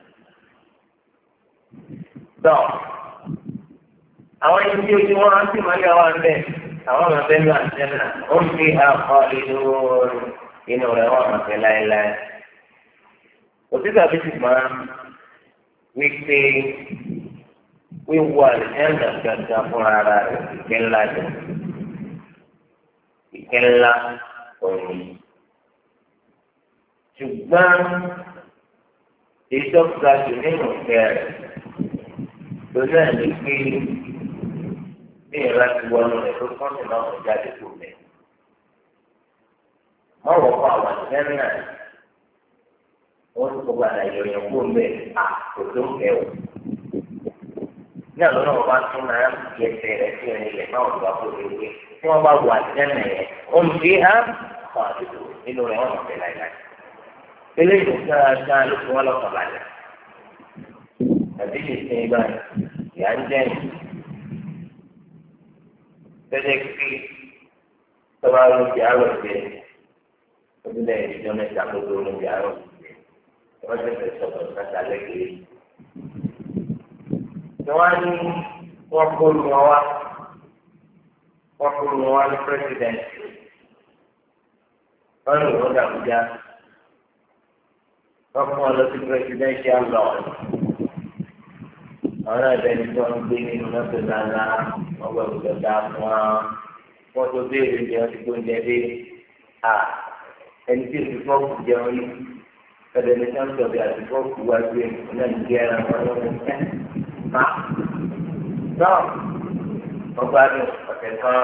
náà. àwọn ẹni tí ojú wọn rántí máa ń yà wá ń bẹ àwọn ọmọ bẹ́ẹ̀ ní àjẹnà ó ń fi àkọ́ inú rẹ̀ wọ́n máa fẹ́ láéláé. òtítọ́ àbí ti máa wípé wíwọ àlùjẹ́ńdà gbàgbà fúnra ara rẹ̀ ìkẹ́ ńlá jẹ ìkẹ́ ńlá òní. ṣùgbọ́n ìjọba jù nínú ìfẹ́ rẹ̀ lórí ẹ̀ ní pé bí ìrora ti wọnú rẹ̀ tó kọ́ńtì náà kò jáde kó lẹ̀. wọ́n wọ̀ fún àwọn àlùjẹ́ńdà wọ́n ti kó padà ìròyìn kó lẹ̀ kò tó ń kẹ́ o. ní àlọ́ náà wọ́n bá tún náà fi ẹsẹ̀ rẹ̀ sí ẹni ilẹ̀ náà wọ́n bá kó lè wé tí wọ́n bá wọ àlùjẹ́ńdà yẹn ó ń fi hàn fún àdúgbò nínú rẹ̀ wọ́n mọ̀ fẹ́ láìláì. eléyìí ń sára sáà ló fi wọ́n lọ́kàn balẹ̀. àbí lè sin ibà ìyá ń jẹ́ tẹ́lẹ̀ kí tọ́ba lóúnjẹ àárọ̀ jẹ ojúlẹ̀ ìjọ mẹ́ta gbogbo lóúnjẹ àárọ̀ jẹ wọ́n tẹ̀sẹ̀ sọ̀tọ̀ sáta lẹ́gbẹ̀ẹ́. tí wọ́n á ní wọ́n kó lu wọn wá ní pírẹ́sidẹ̀ntì wọ́n lò wọ́n dàbújá wọ́n fún wọn lọ sí pírẹ́sidẹ̀ntì àlọ́ àwọn náà bẹni tí wọn gbé nínú mọ́tò lánà wọn gbọ́ ìgbà dá fún wa wọn tó béèrè jẹ wọn ti tó ń jẹ dé ẹni tí èsì fọ́ọ̀kù jẹun yìí ẹ̀dẹ̀ ní sáńtọ̀ bí àti fọ́ọ̀kù wá gbé náà ń jẹ́ ẹran wọn lọ́wọ́ ẹ̀ má. náà wọ́n gbádùn ọ̀sẹ̀ kan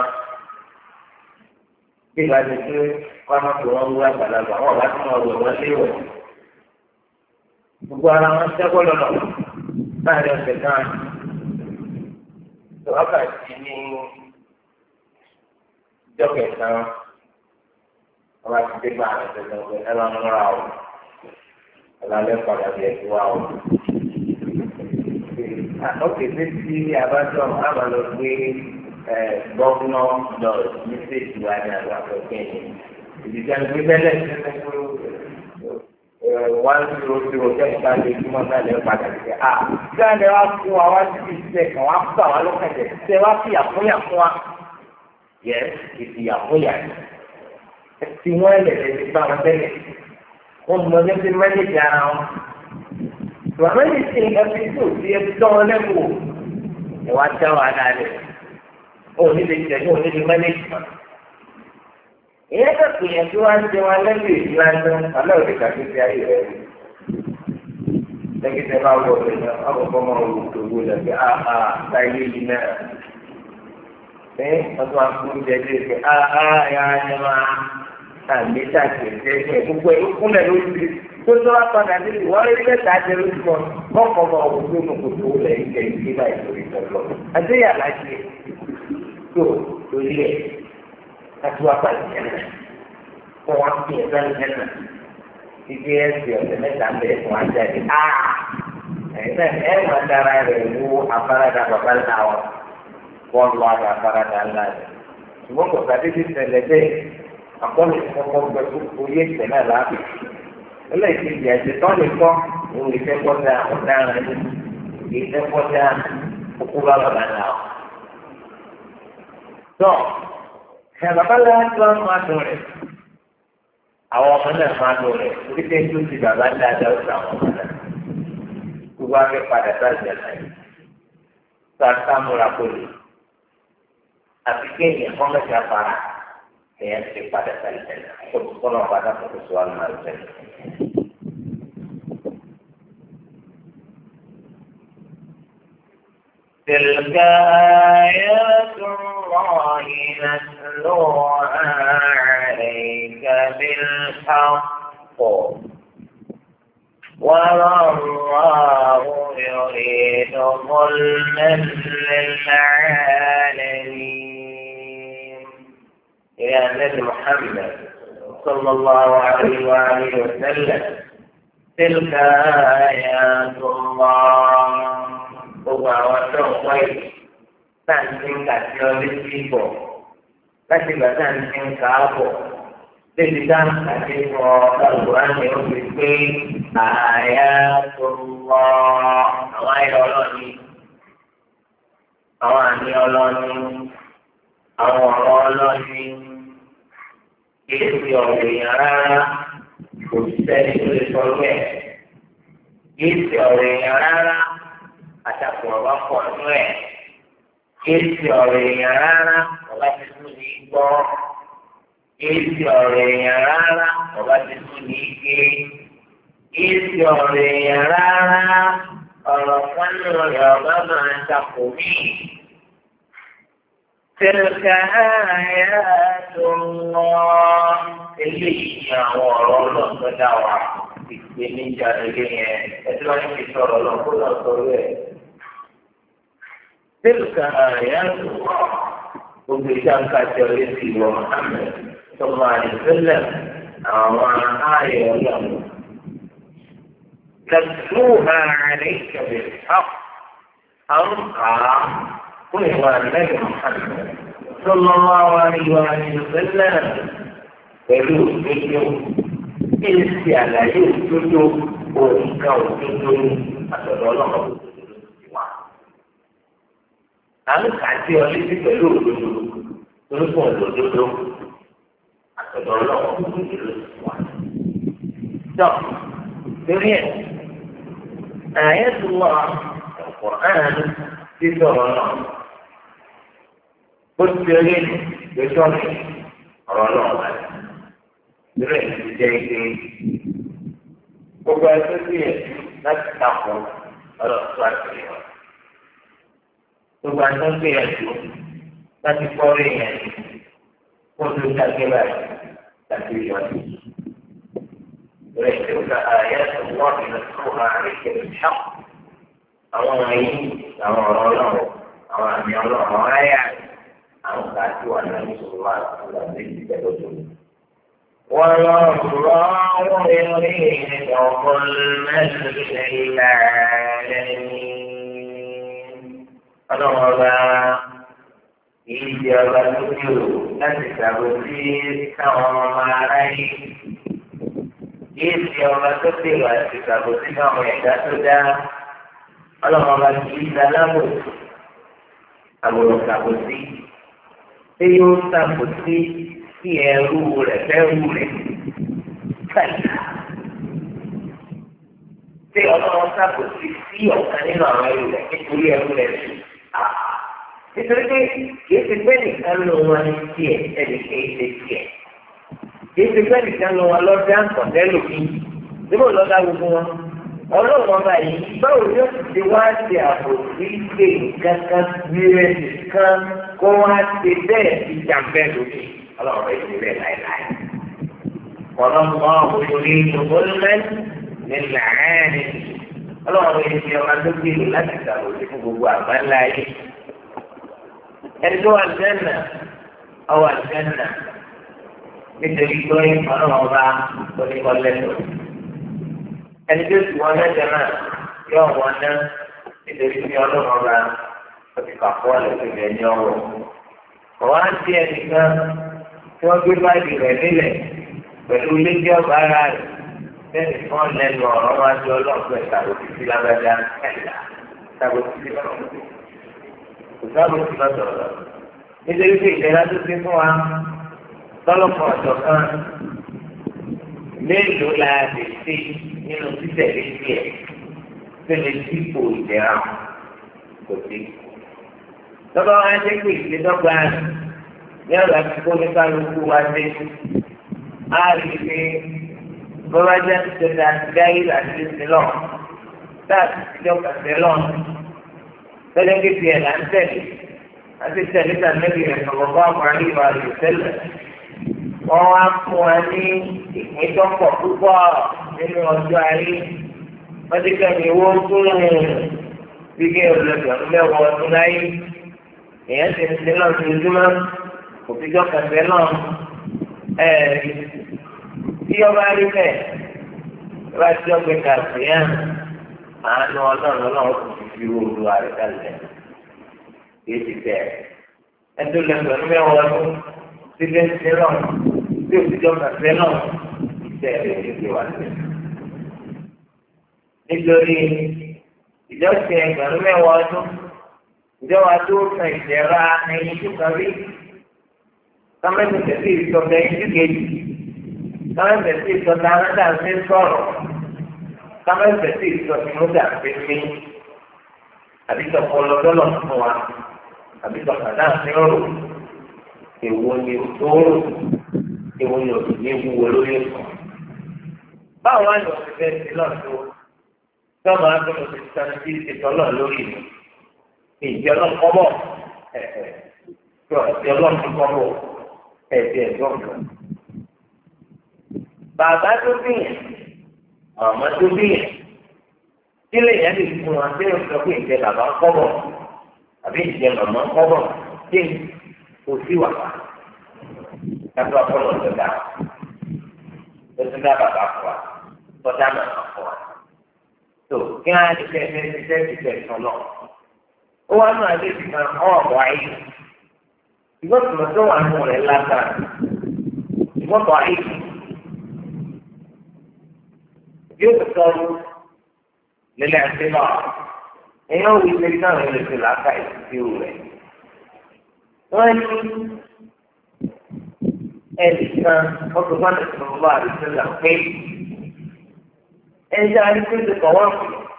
bí ìgbà tí pé wọ́n máa fi wọ́n wú àgbàlagbà wọn bá tún wọn wọ̀ wọ́n léwọ̀ gbogbo ara wọn ṣẹ́kọ̀ lọ́nà láàrin ọ̀sẹ̀ kan wákàtí ní ìjọ kẹsàn-án ọba ti dé bá àwọn ẹ̀sẹ̀ kan pé ẹ máa ń múra o ọ̀làlẹ́ padà bí ẹ̀sìn wa o. àtọ́kè tí tí abájọ́ àmà lọ gbé gọ́ọ̀nà lọ ní sèèjì wa ní àgbà pẹ̀kẹ́ yìí ìdíjà ń gbé bẹ́lẹ̀ one zero zero kẹ́kọ̀ọ́ àti ìtumọ̀ náà lè padà sí a. Gbàdé wa fún wa wá sí ìṣe kan wá fún àwọn lọ́kàjẹ́ ṣe wá fi àfúnyà fún wa. Yẹ ìfi àfúnyà ti wọ́n lè lè bá wọn tẹ́lẹ̀. Wọ́n mọ ní bí mẹ́lẹ̀dì ara wọn. Tùwàmẹ́lì ti ẹbí tó ti ẹbí tọ́ wọn lẹ́kọ̀ọ́. Ẹ wá dá wa náà lẹ̀. Ó ní lè jẹ́ ní òní lè mẹ́lẹ̀dì kan. ìyẹn kẹ̀kẹ́ yẹn tí wọ́n á jẹ wọn lẹ́gbẹ̀ẹ́ ìlànà alẹ́ òde kàkí sí ayé rẹ̀ rí. lẹ́gbẹ̀ẹ́ máa wọ ọ̀rẹ́ náà àkọ́kọ́ máa wọ òwò lẹ́gbẹ̀ẹ́ táyé yìí náà. ẹ ọdún akúrú jẹjẹrẹ pé ya ẹ máa àmì tàkì ẹ̀jẹ̀ gbogbo ẹ̀ kúnlẹ̀ lórí tó tó wá padà níbi wọ́n rí lẹ́tà jẹ lójú wọn kọ́kọ́ máa wọ pé mo kò tó lẹ̀ ń jẹ ìdí báyìí lórí ìtọ́jú àdéhà láti tó lórí ẹ̀ láti wá pàdé ẹ̀ náà kó wọ́n fi ẹ̀ sáré ẹ̀ náà ibi ẹ̀sìn ọ̀sẹ̀ mẹ́ta ń bẹ̀rẹ̀ fún ajáde ẹ̀ máa dára rẹ̀ wú afárádà bàbá ńlá wọn wọ́n lọ àgbà afárádà ńlá rẹ̀ ṣùgbọ́n kò sàdédé ṣẹlẹ̀ bẹ́ẹ̀ àkọlù kọ́kọ́ gbẹ̀kú oyè ìṣẹ̀ náà láàbì ẹlẹ́ẹ̀kejì ẹ̀sìn tó lè kọ́ òun ìfẹ́ kọ́dà ọ̀daràn ní ìfẹ́ kọ́dà òkú bá bàbá náà tọ́ ẹ̀ bàbá lọ́wọ́ tí wọ́n máa dùn rẹ̀ àwọn ọmọ náà máa dùn rẹ̀ orí tẹ́ tó ti bàbá dáadáa ó sàwọn ọmọ náà gbogbo akẹ́ padà sáàjẹ̀ náà sáà múra kó lè àti kéèyàn kọ́ mẹ́ta fara èèyàn ti padà sáàjẹ̀ náà kó tó kọ́ náà padà kó tó sọ wà lọ́wọ́ àlùfẹ́. تلك آيات الله نتلوها عليك بالحق وما الله يريد ظلما للعالمين يا نبي محمد صلى الله عليه وآله وسلم تلك آيات الله gbogbo àwọn tó ń wá yìí táà ń ti ń kà sí ọ létí bọ̀ láti ìgbà táà ń ti ń kà á bọ̀ lébi táà ń kà sí ọ ọ̀gbọ̀n ni ó fi pé àyà tó lọ àwọn ayé ọlọ́ni àwọn àmì ọlọ́ni àwọn ọ̀rọ̀ ọlọ́ni kìí fi ọ̀rọ̀ èèyàn rárá kò sẹ́ni tó lè sọ lóẹ̀ kìí fi ọ̀rọ̀ èèyàn rárá. Àtàkùn ọba pọ̀ nínú ẹ̀. Kéèsì ọ̀rọ̀ èèyàn rárá ọba ti tún ní gbọ́. Kéèsì ọ̀rọ̀ èèyàn rárá ọba ti tún ní ké. Kéèsì ọ̀rọ̀ èèyàn rárá ọ̀rọ̀ kánú rẹ̀ ọba máa ń takò mí. Tẹ̀lẹ̀kà ààyè tó ń lọ. Eléyìí àwọn ọ̀rọ̀ ọlọ́ọ̀tọ́ dá wa. Ìpèníjà ilé yẹn ẹtí wọn ti sọ̀rọ̀ lọ kó lọ sọ̀rọ̀ ẹ. تلك آيات الله وبجانك جريت ومحمد صلى الله عليه وسلم وعن آية اليوم تتلوها عليك بالحق أرقى قل هو النبي محمد صلى الله عليه وآله وسلم يقول èsì àlàyé òdodo òǹkà òdodo àtọ̀dọ̀ ọlọ́run òdodo ti wà. à ń kà sí ọ létí pẹ̀lú òdodo torí fún òdodo àtọ̀dọ̀ ọlọ́run òdodo ti wà. tọ́ torí ẹ̀ àyẹ̀ tó wà ọ̀pọ̀ ààrùn ti sọ̀rọ̀ náà bó ti rí lójọ́ mi ọ̀rọ̀ náà wà ní. Ìrẹ̀ ti jẹ́ ike gbogbo ẹgbẹ́ sí ẹ̀ láti takò ọ̀rọ̀ tó àti ọ̀. Gbogbo ẹgbẹ́ sí ẹ̀ tó láti kọ́rí ẹ̀ kó tó dáké báyìí láti yọ ọ́. Ìrẹ̀ tí ó ka ààyè wọ́n ti lọ sí àárín ìkẹ̀lẹ̀ ṣáà. Àwọn wọ̀nyí àwọn ọ̀rọ̀ ọlọ́run àwọn àmì ọlọ́run àwọn ayé àwọn kàá tí wà ní ìṣòro àti ìlànà ìgbẹ́lódò. والله يريد ظلما للعالمين ọlọ́mọba ìdí ọba tó kúrò láti ṣàbòsí káwọn ọmọ aráyé ìdí ọba tó kúrò láti ṣàbòsí káwọn ẹ̀dá tó dá ọlọ́mọba kì í ṣalábòsí àbòrò ṣàbòsí tí yóò ṣàbòsí. Sí ẹrú rẹ̀ fẹ́rú rẹ̀ kàlá. Ṣé ọlọ́run ṣàkóso sí ọ̀kan nínú àwọn ẹrú rẹ̀ nítorí ẹrú rẹ̀ sí? Nítorí pé kìí ṣe pé nìkan ló wọn ní tiẹ̀ ẹnì kìí ṣe tiẹ̀. Kìí ṣe pé nìkan ló wọn lọ́dá kọ̀tẹ́lù kí. Níbo lọ́dá gbogbo wọn? Ọlọ́run ọba yìí báwo ni ó ti wá ṣe àbòsí ṣe nǹkan kan gbére nìkan kó wá ṣe bẹ́ẹ̀ ti jàǹbẹ́ lókè. Ọlọ́run rẹ̀ ti bẹ́ẹ̀ láéláé. Ọlọ́run orí ìdókòlùmẹ́ ní làárín. Ọlọ́run rẹ̀ ti ọba tó gbèrò láti ṣàbòsí fún gbogbo àgbáńlá yìí. Ẹni tó wà lẹ́nà ọwọ́ àlẹ́nà nítorí pé ọlọ́run ọba oníkọ́lẹ́tọ̀. Ẹni tó sì wọ́n lẹ́sẹ̀ náà yóò wọ́n ná nítorí pé ọlọ́run ọba ó ti kàkọ́ ọ̀lẹ́sẹ̀ rẹ̀ ní ọwọ́. Ọ̀wá ń tí ẹnìkan tí wọ́n gbé báyìí rẹ̀ nílẹ̀ pẹ̀lú lẹ́jọ́ ọba ara rẹ̀ bẹ́ẹ̀ni wọ́n lẹ́nu ọ̀rọ̀ wá sí ọlọ́pàá ìtàgòtì sí lágbájá ẹ̀dá ìtàgòtì sí lọ́wọ́ kò sábòtì lọ́sọ̀rọ̀ nítorí pé ìlera tó ti fún wa lọ́lọ́pọ̀ ọ̀dọ̀ kan mélòó la lè ṣe nínú títẹ̀lé díẹ̀ tó lè dípò ìlera kò sí. lọ́ba wa ṣe pé ìṣèdọ́gba ní ọ̀rọ̀ àti kó ní kálukú wa dé á rí i pé bọ́lá jẹ́ ìṣẹ̀dá gáyé àti ìṣẹ̀lọ̀ táàtì ìjọba ìṣẹ̀lọ̀ tẹ́lẹ̀ kébi ẹ̀ là ń tẹ̀lé àti tẹ̀lé tà níbi rẹ̀ sọ̀rọ̀ bá àmàlí ìwà rẹ̀ tẹ́lẹ̀. Wọ́n wá fún wa ní ìpín tó pọ̀ púpọ̀ nínú ọjọ́ ayé. Wọ́n ti kẹ́mi owó tó bí kí olùdókòwò mẹ́wàá ọdún láyé. Èèyàn ti ń sin náà lójúmọ́, kò fi jọ́ kẹfẹ́ náà. Tí ọba rí bẹ́ẹ̀, ọba tí ó gbé kàṣíyàn, àánú ọlọ́run ọlọ́run kò fi fi owó àrẹ́kálẹ̀. Kìí ti bẹ̀rẹ̀. Ẹjọ́ lẹ́gbẹ̀rún mẹ́wàá ọdún tí bẹ́ẹ̀ ń ṣe náà tí òṣìṣẹ́ kàfẹ́ náà ìṣẹ́ rẹ̀ ní ti wà sí. Nítorí ìjọsìn ẹgbẹ̀rún mẹ́wàá ọdún ìjọba tó san ìṣẹ̀ra ẹyin tó kan rí. Kámẹ́tì tẹ̀sí ìsọ̀tẹ̀ ẹyin tó kejì. Kámẹ́tì tẹ̀sí ìsọ̀tẹ̀ anáda ń fi sọ̀rọ̀. Kámẹ́tì tẹ̀sí ìsọ̀tẹ̀ múdà ń fi mí. Àbí sọ̀kọ̀ lọ́dọ́lọ́ fún wa. Àbí sọ̀kàdá ń fi rọrùn. Èwo ni òtóòrò? Èwo ni òtún ní wúwo lórí ẹ̀sán? Báwo wá ní òfin fẹ́ sí náà tó? Sọ́mọ agbọ́dọ̀ ti sáré sí ìṣètò náà lórí mi. Ìjọ náà kọ́ bọ̀. Ìjọ náà ti kọ́ bọ̀. Ẹ̀jẹ̀ ẹ̀gbọ́n kan. Bàbá tó bìyàn, màmá tó bìyàn. Kílè yẹn lè fún wa pé o sọ pé ìjẹ bàbá ń kọ́ bọ̀ àbí ìjẹ màmá ń kọ́ bọ̀ kí o sí wà pa. Yàtọ̀ ọpọlọ tó dá o tún dá bàbá fún wa tó dá màmá fún wa. Tó kí wọ́n á ti fẹ́ ti fẹ́ sọ náà. Ó wá náà lè fi kan ọ̀bọ̀ ayé. Ìgbọ́n tó wà nù rẹ̀ lágbára. Ìgbọ́n tó ayé. Yóò sọ lílẹ̀ àti náà èèyàn wí pé náà lè fi làákà ìdíwò rẹ̀. Wọ́n ní ẹnìkan ọkọ̀ bá lè sọ̀rọ̀ bá àdúgbò là pé ẹnjẹ́ àdúgbò ti kọ̀ wọ́n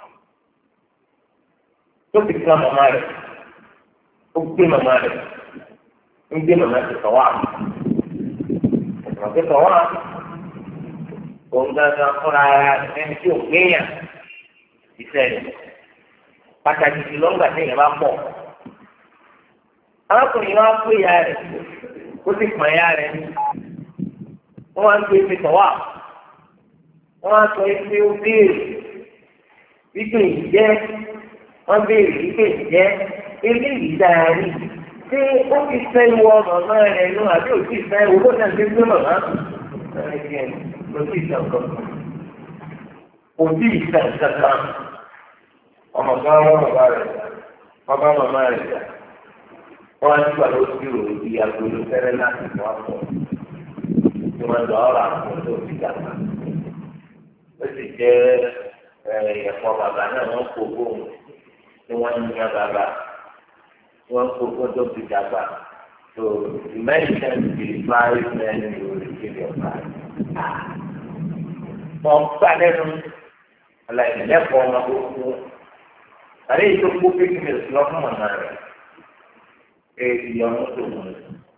tó fi kan màmá rẹ̀ ó gbé màmá rẹ̀ ń gbé màmá ti kọ̀ wá ẹ̀sìn ọ̀gbẹ́ kọ̀ wá òun gangan fúnra ẹni tí ò gbéyàn ìṣẹ̀lẹ̀ pàtàkì tí lọ́ngbà tí èèyàn bá pọ̀. Arákùnrin wa pé ìyá rẹ̀ ó sì pọ̀ ìyá rẹ̀ ní. Wọ́n wá ń gbé ife tọ̀wá. Wọ́n wá sọ ife ó béèrè wípé ìjẹ́ wọ́n béèrè wípé ìjẹ́ eléyìí dáadé. Ṣé ó ti fẹ́ wọ màmá rẹ̀ nù àbí ò sì fẹ́ owó náà ti gbé màmá? Kò sí ìtàn kankan. Kò sí ìtàn kankan. Ọmọ kan wọ́n bàbá rẹ̀ wọ́n bá màmá rẹ̀ jà. Wọ́n á nígbà tó ti rò ó di agolo fẹ́rẹ́ láti mú àpò. Tí wọ́n lọ ọ̀rọ̀ àpò tó ti dàgbà. Ó sì jẹ́ ẹ̀fọ́ bàbá náà wọ́n kó bóun tí wọ́n ń yan bàbá. Wọ́n kó bó tó ti dàgbà. So the medicine be married men you will give your life. Wọ́n gbà lẹ́nu aláìlẹ́kọ̀ọ́ ọmọ gbogbo. Àlẹ́ yìí tó kó pékin lè lọ fún màmá rẹ̀. Èyí ọmọ tó mú un.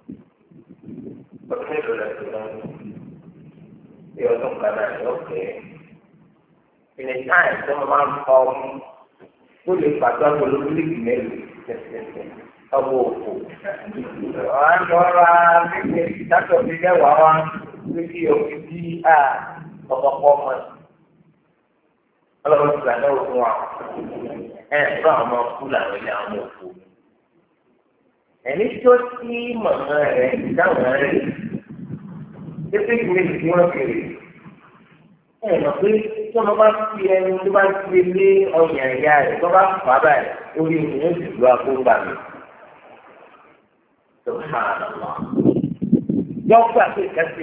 Ọdún mélòó lẹ tó lọ́wọ́? Bí ọdún kan náà yóò kẹ́. In a time tí wọ́n máa ń kọ́ ọmú, ó lè pàtó àgbọ̀lọ́ mílíkì mélòó ọmọ òfò. Wọ́n á lọ ra mílíkì ìdájọ́ bíi mẹ́wàá wá lórí òfin bí ọmọkọ́ ọmọ ẹ̀. Ọlọ́run ti gbà náà fún wa. Fún àwọn ọmọ kú làwọn ilé àwọn òfò. Ẹni tó tí màmá rẹ̀ dáhùn rẹ̀ pépé ìgbìmọ̀ tí wọ́n kéré. Mọ̀ pé tí wọ́n bá fi ẹni tó bá ti lé ọyàn ìyá rẹ̀ tó bá fà á báyìí orí ìlú yóò sì lu agbóngbà mi. Yọ gbà pé kẹ́sì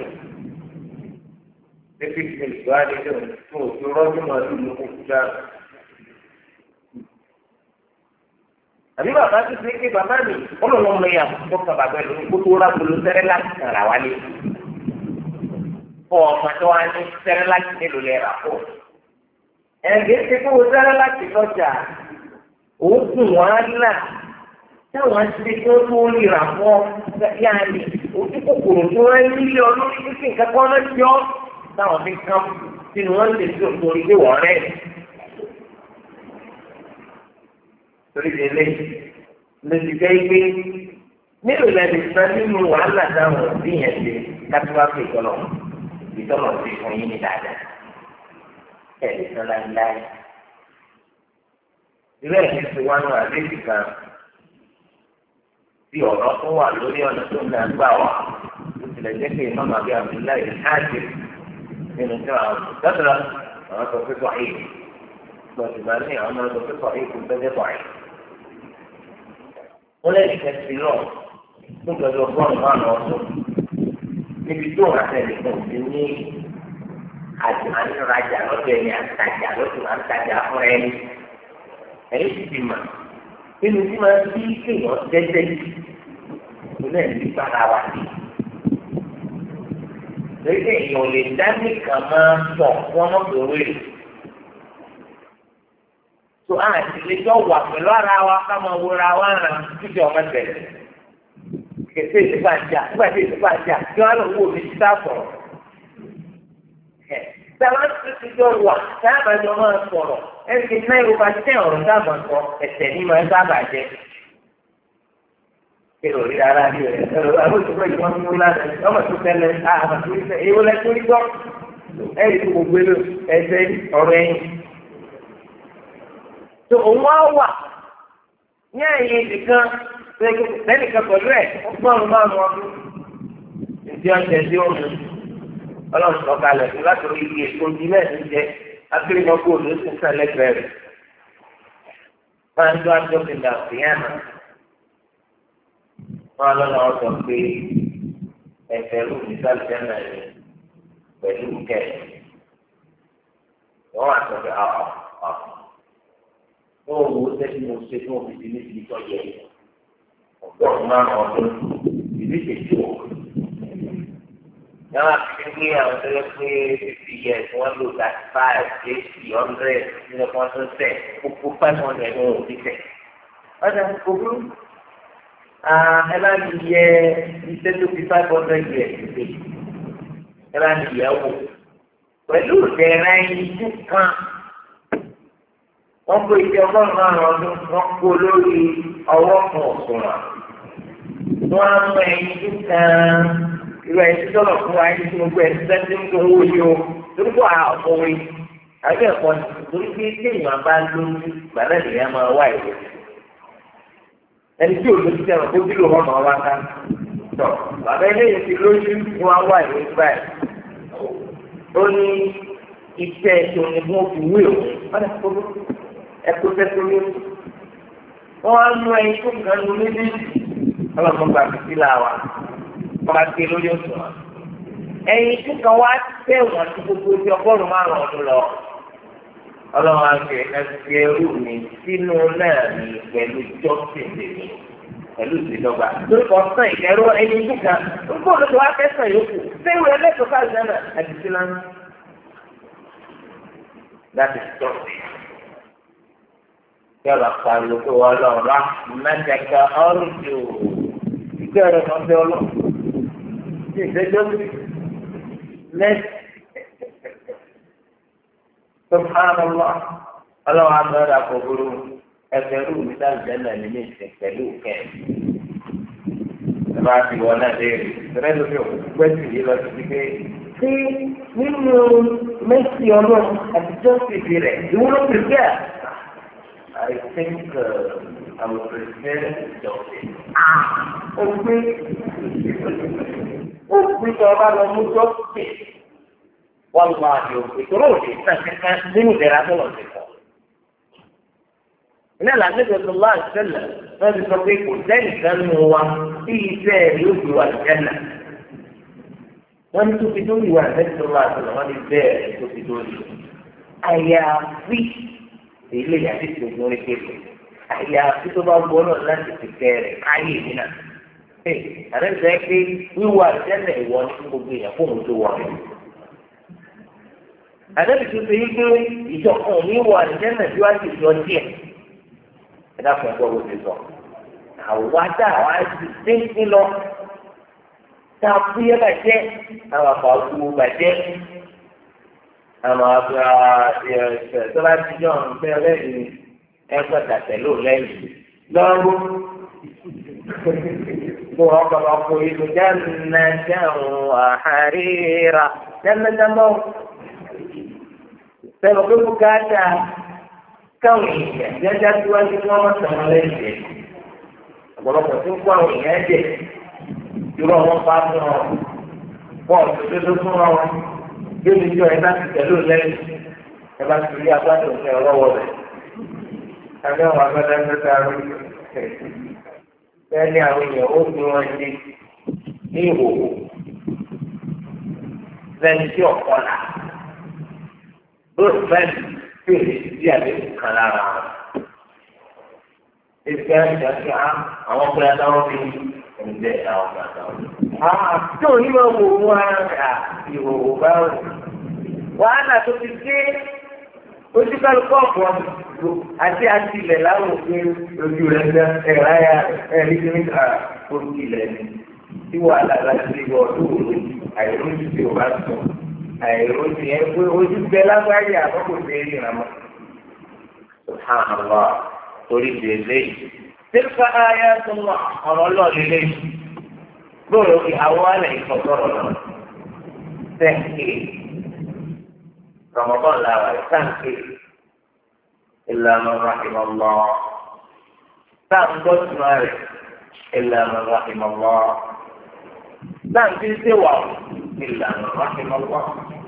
pépé ìgbìmọ̀ tí wọ́n á lé lóun fún òfin rọ́jú mọ́ ìlú kúkú dáa. àbí bàbá tó ṣe é ké bàbá mi ọlọ́run ọmọ yẹn àkókò kan bàbá ẹ̀ lórí kótó rábòló sẹ́rẹ́ láti kàrà wálé fún ọmọ tó wá ní sẹ́rẹ́ láti nílò lẹ́ra fún ẹ̀ẹ́dẹ́ ṣe kó sẹ́rẹ́ láti lọ́jà òògùn wọn là táwọn ti tó tó ríra fún yáa ní ojú kòkòrò tó wọ́n nílé olórí títí nǹkan kan náà jọ táwọn fi kán sínú wọn lè tó torí pé wọ́n rẹ̀. torí délé lójú jẹ́ pé nílò lẹ́nu sọ nínú wàhálà táwọn òbí yẹn ṣe kátíwá pé ìtọ́lọ̀ ìtọ́lọ̀ ti fún yín ní dáadáa ẹ̀ẹ́dì sọ láíláí. irú ẹ̀ ti wá nù àdéhùn kan bí ọ̀rọ̀ tó wà lórí ọ̀nà tó ń nà gbà wá ó tilẹ̀ jẹ́ pé ìmọ̀ màbí Abdullahi hajj nínú tí wọ́n dọ́tọ̀rọ̀ àwọn sọ pé sọ̀hìn lọ́sì máa ní àwọn ọmọ sọ pé sọ̀hìn kò tẹ́jẹ́ sọ̀hìn. wọ́n lẹ́yìn kẹsì lọ fún ìjọba ọgọ́rùn-ún márùn-ún ọdún níbi tó wà tẹ̀lé kan sí ní àjànrajà lọ́dọ̀ ẹni àtajà lọ́dọ̀ àtajà fún ẹni ẹni sì ti mà nínú tí máa ń bí kéèyàn tẹ́tẹ́ ìlú náà ní bára wa sí. lórí èèyàn lè dá nìkan máa pọ̀ wọ́n mọ̀ pé owó èrè. tó a ti lè jọ wà pẹ̀lú ara wa ká máa wọra wa ràn títí ọmọ tẹ̀lé. kẹsẹ̀ ìdìbò àjà nígbà tí ìdìbò àjà kí wọ́n lọ wò mí títà sọ̀rọ̀. sábà ti jọ wà sábà jọ máa sọ̀rọ̀ ẹnì náà yóò bá tẹ ọ̀rọ̀ sábà sọ ẹsẹ̀ ní máa sábà jẹ. èrò rí ara rí rẹ ẹ̀rọ àbójútó ìwọ ń mú lánàá ọmọ tó tẹ́lẹ̀ àbàtú ìfẹ́ èwo lẹ tó rí gbọ́ ẹ̀rí tó gbogbo èlò ẹsẹ̀ ọ̀rọ̀ ẹ̀yìn. tó òun á wà ní ẹ̀yìn nìkan lẹ́nìkan pẹ̀lú ẹ̀ ọgbọ́n márùn-ún ọdún ìdí ọ̀sẹ̀ tí ó mú ọlọ́run sọ̀kalẹ̀ fún láti rí iye èso ìdílé ẹ̀ jẹ́ akérèmọ́kò ló ti sàn lẹ́gbẹ̀ẹ́ rẹ̀. máa ń tó àjọpìn dà fìyànà. wọ́n á lọ́nà ọ̀sọ̀ pé ẹ̀fẹ̀ ló ní sálẹ̀ náà ní pẹ̀lú kẹ́ẹ̀. wọ́n wá sọ pé wọ́n wò ó sẹ́ni mo ṣe fún òbí ní ibi tó yẹ ọgọ́rùn-ún márùn-ún ọdún ìdí ìṣèjú òkú. Yàrá fi gbé àwọn tó yẹ pé 50 years wọ́n lò 35, 80, 100 nínú kan tó tẹ̀ gbogbo 500 ní òun ti tẹ̀. Ọ̀dà gbogbo ẹ bá mi yẹ iṣẹ́ tó fi 500 years ṣe. Ẹ bá mi yẹ wò. Pẹ̀lú ìdẹ̀ra ẹyin kan, wọ́n kó iṣẹ́ ọgọ́rùn-ún márùn-ún ọdún wọ́n kó lórí ọwọ́ kan òṣùwọ̀n. Wọ́n á mú ẹyin kan. Ìwé ẹ̀sìn tọ́lọ̀ fún wa ẹni tí mo gbé ẹ̀sìn tẹ́tí ń gbowó yìí o torí kó ọ̀pọ̀wé àbí ẹ̀kọ́ torí pé téèyàn bá lóyún gbàdá nìyẹn máa wá ìwé. Ẹni tí òun ti tẹ̀wọ̀n kó bí ló wọ́n máa wá ká. Tọ́ bàbá eléyìí ti lóyún fún wa wá ìwé báyìí. Ó ní iṣẹ́ ètò ni wọ́n fi wé òun. Wọ́n ti kó ẹ̀kọ́ tẹ́tí lé. Wọ́n á mú ẹyin tó kàn ló méjèèjì. Ọlọ́mọgbà fi sí làwà. Ọba ti lórí òṣùwọ̀n. Ẹyin tí kan wá tẹ̀wọ̀n tí gbogbo ti ọgọ́rùn-ún márùn-ún ọdún lọ. Ọlọ́run àti ẹ̀sìn ẹrú mi sínú náà ní pẹ̀lú jọ́sìn tèmi pẹ̀lú ìdílọ́gba. Lórí kan sàn ìdẹ́rọ ẹni tí kan ń bọ̀ lóṣù wá kẹsàn-án yòókù. Sẹ́wọ̀n ẹlẹ́tọ̀ọ́ káàdì náà àti síláńtì. That is justice. Yọ̀rọ̀ pariwo pé wọ́n lọ rà mẹ́tẹ̀ẹ̀kẹ́ ọ́rùjù. Ìgbẹ́ rẹ̀ kan fẹ́ ọlọ́run. Ìgbẹ́jọ́ lẹ́sìn. Subhanallah. Ọlọ́run agbára kòkòrò ẹgbẹ̀rún mi dáńtẹ́ náà ní ìsìn pẹ̀lú kẹ́ẹ̀. Ẹ máa fi wọn náà léèrè. Ìrẹ́ lómi ò gbẹ́sì yìí lọ sí pé ṣé nínú mẹ́sì ọlọ́run àti jọ́sìfì rẹ̀ ìwúlò pèsè à? I think I will prefer justice. Ó gbé sọ ọba lọ mú justice. Wọ́n lọ àjò ìṣòro òde náà kankan nínú ìdẹ̀ra tó lọ sí kan. Iná ìlànà ìgbésẹ̀ lọ́wọ́ àṣẹlẹ̀ wọ́n ti sọ pé kò sẹ́nìkan nù wa tí iṣẹ́ rẹ̀ yóò fi wà jẹ́nà. Wọ́n ní tó fi tó ìwà ìgbésẹ̀ lọ́wọ́ àṣẹlẹ̀ wọ́n ní bẹ́ẹ̀ tó fi tó yìí. Àyàfi ilé yàtí tó ń rí kéde. àyàfi tó bá gbọ́ náà láti fi kẹ́ rẹ̀ káyé mi náà. àdéhùn sọ pé wíwọ àjẹ́lẹ̀ ìwọ ní fún gbogbo èèyàn fóun tó wọ̀ rẹ̀. àdéhùn tó ṣe wípé ìjọkan ní wọ àjẹ́lẹ̀ tí wàá ti jọ díẹ̀. ẹ dákun ẹgbẹ́ wo ti sọ. àwa dá àwa ti dín lọ. tá a fún yẹ bàjẹ́ àwọn àpò àkúrò bàjẹ́. àwọn àpò tó bá ti jọ ọ̀hún fẹ́ lẹ́yìn ẹgbẹ́ dàtẹ̀ ló lẹ́yìn lọ́rùn. وَقَرَّبُوا جَنَّةً وَحَرِيرًا جَنَّةً سَيَقُولُ كَذَا كَوْنِيًا جَنَّةً وَحَرِيرًا ọ̀pọ̀lọpọ̀ tí ń kó àwọn èèyàn jẹ irú ọmọ bá fún ọ bọ́ọ̀lù tó tó fún ọ yóò ní jọ ẹ bá ti tẹ̀lé lẹ́yìn ẹ bá ti rí agbádùn ní ọ̀rọ̀ wọlé ẹgbẹ́ wọn agbádá ń tẹ́tẹ́ àrùn bẹ́ẹ̀ ni àwọn èèyàn ó fi wọn ṣe ní ìhòòhò lẹ́ni tí ọ̀pọ̀ là lóòtú bẹ́ẹ̀ tí ò lè di àlékún kan lára wọn. Ìfẹ́ ìdájọ́ àwọn ọkùnrin àtàwọn fi ẹ̀ǹdẹ̀ àwọn ọkùnrin àtàwọn. Tí òní máa wò wọ́n á ìhòòhò báwọn. Wàhálà tó ti dé ojú kálukọ́ ọ̀pọ̀ àti àtìlẹ̀ láwọn òfin ojú rẹ̀ ń ẹ̀rá ya ẹ̀rí ní ojú ilẹ̀ ni. Tí wàhálà láti wọ lóòrò àìrójú tí o bá sùn àìrójú yẹn pé ojú bẹ lágbáyé àkókò tẹ ẹ yìnbọn mọ́. Subhanallah torí ti eléyìí. Tílfà ayé tó wà ọ̀rọ̀ lọ́ọ̀lì léyìí. Gbọ́dọ̀ ìhàwó alẹ̀ ìfọ̀sọ̀rọ̀ lọ. Sẹ́ǹkì Ramadan làwà sẹ́ǹkì ìlànà rahimahullah. Sáǹgbọ́ tuma rẹ̀ ìlànà rahimahullah. Sáǹkì sèwà ìlànà rahimahullah.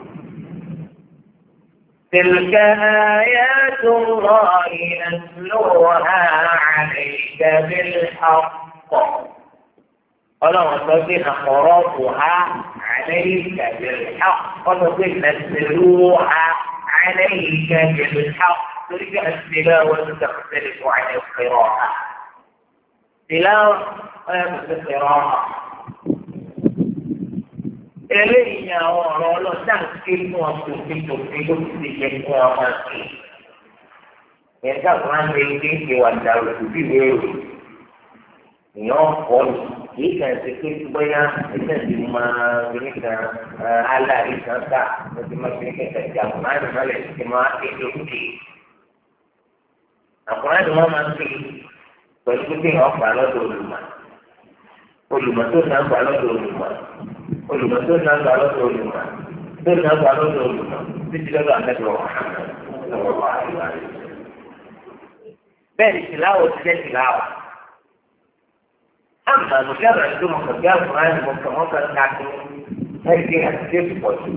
تلك آيات الله نتلوها عليك بالحق ọlọ́run sọ pé àkọ́rọ́bù ha àlẹ́yìn kàbẹ̀rẹ̀ ha ọlọ́run pé nàìjíríà àlẹ́yìn kàbẹ̀rẹ̀ ha torí pé àtìlẹ́ wọn ti tẹ̀sílẹ̀ fún àlẹ́ fẹ́rọ̀ ha. tìlẹ́ wọn ti fẹ́rọ̀ ha. eléyìí ni àwọn ọ̀rọ̀ ọlọ́sàn ké fún ọ tòfin tòfin ló ti yẹ fún ọ máa ké. yẹn sábà máa ń lé kéèké wà dàrú tòbí ìwé ìròyìn. èèyàn kọ́ ni kìí kàn ṣe pé bóyá ẹsẹ̀ ti máa gbé kan aláàrí kan ká ló ti máa gbé kẹ̀kẹ́ ìjà àkùnrin náà lè ti máa kéde òkè. àkùnrin náà máa ń ké pẹ̀lú pé kéèyàn gbà lọ́dọ̀ olùmọ̀. olùmọ̀ tó náà gbà lọ́dọ̀ olùmọ̀. olùmọ̀ tó náà gbà lọ́dọ̀ olùmọ̀. tó náà gbà lọ́dọ̀ olùmọ̀ títí lọ́dọ̀ àtẹ́gbọ̀ bẹ́ẹ̀ ni tìláwọ̀ ti jẹ́ tìláwọ̀. أما مجرد أنهم قدام معاهم ممكن تعطوا هذه أسئلة بسيطة.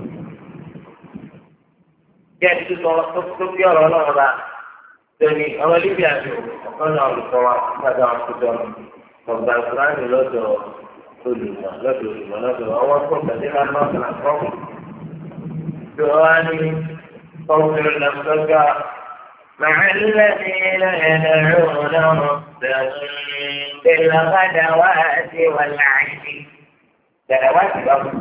يعني تصور يرى الله يعني أولي بيعملوا أنا أقول لك هذا عن قدام فبعد القرآن لا كل ما أول كل كثير ما كان أقرب سؤالي فوق الأمثلة مع الذين يدعون ربهم بالغدوات والعشي غدوات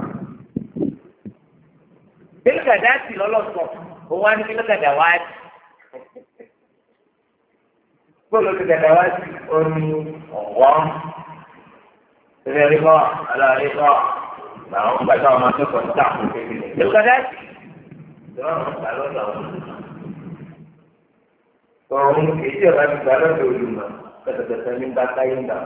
بالغدوات لولوسو هو أنا بالغدوات كل الغدوات الله رضا على رضا معهم بدأ ما تكون تعمل بالغدوات òun kìí ṣe ọ̀rọ̀ àgbà lọ́dọ̀ olùmọ̀ pẹ̀tẹ̀pẹ̀tẹ̀ ní bàtà yín dà.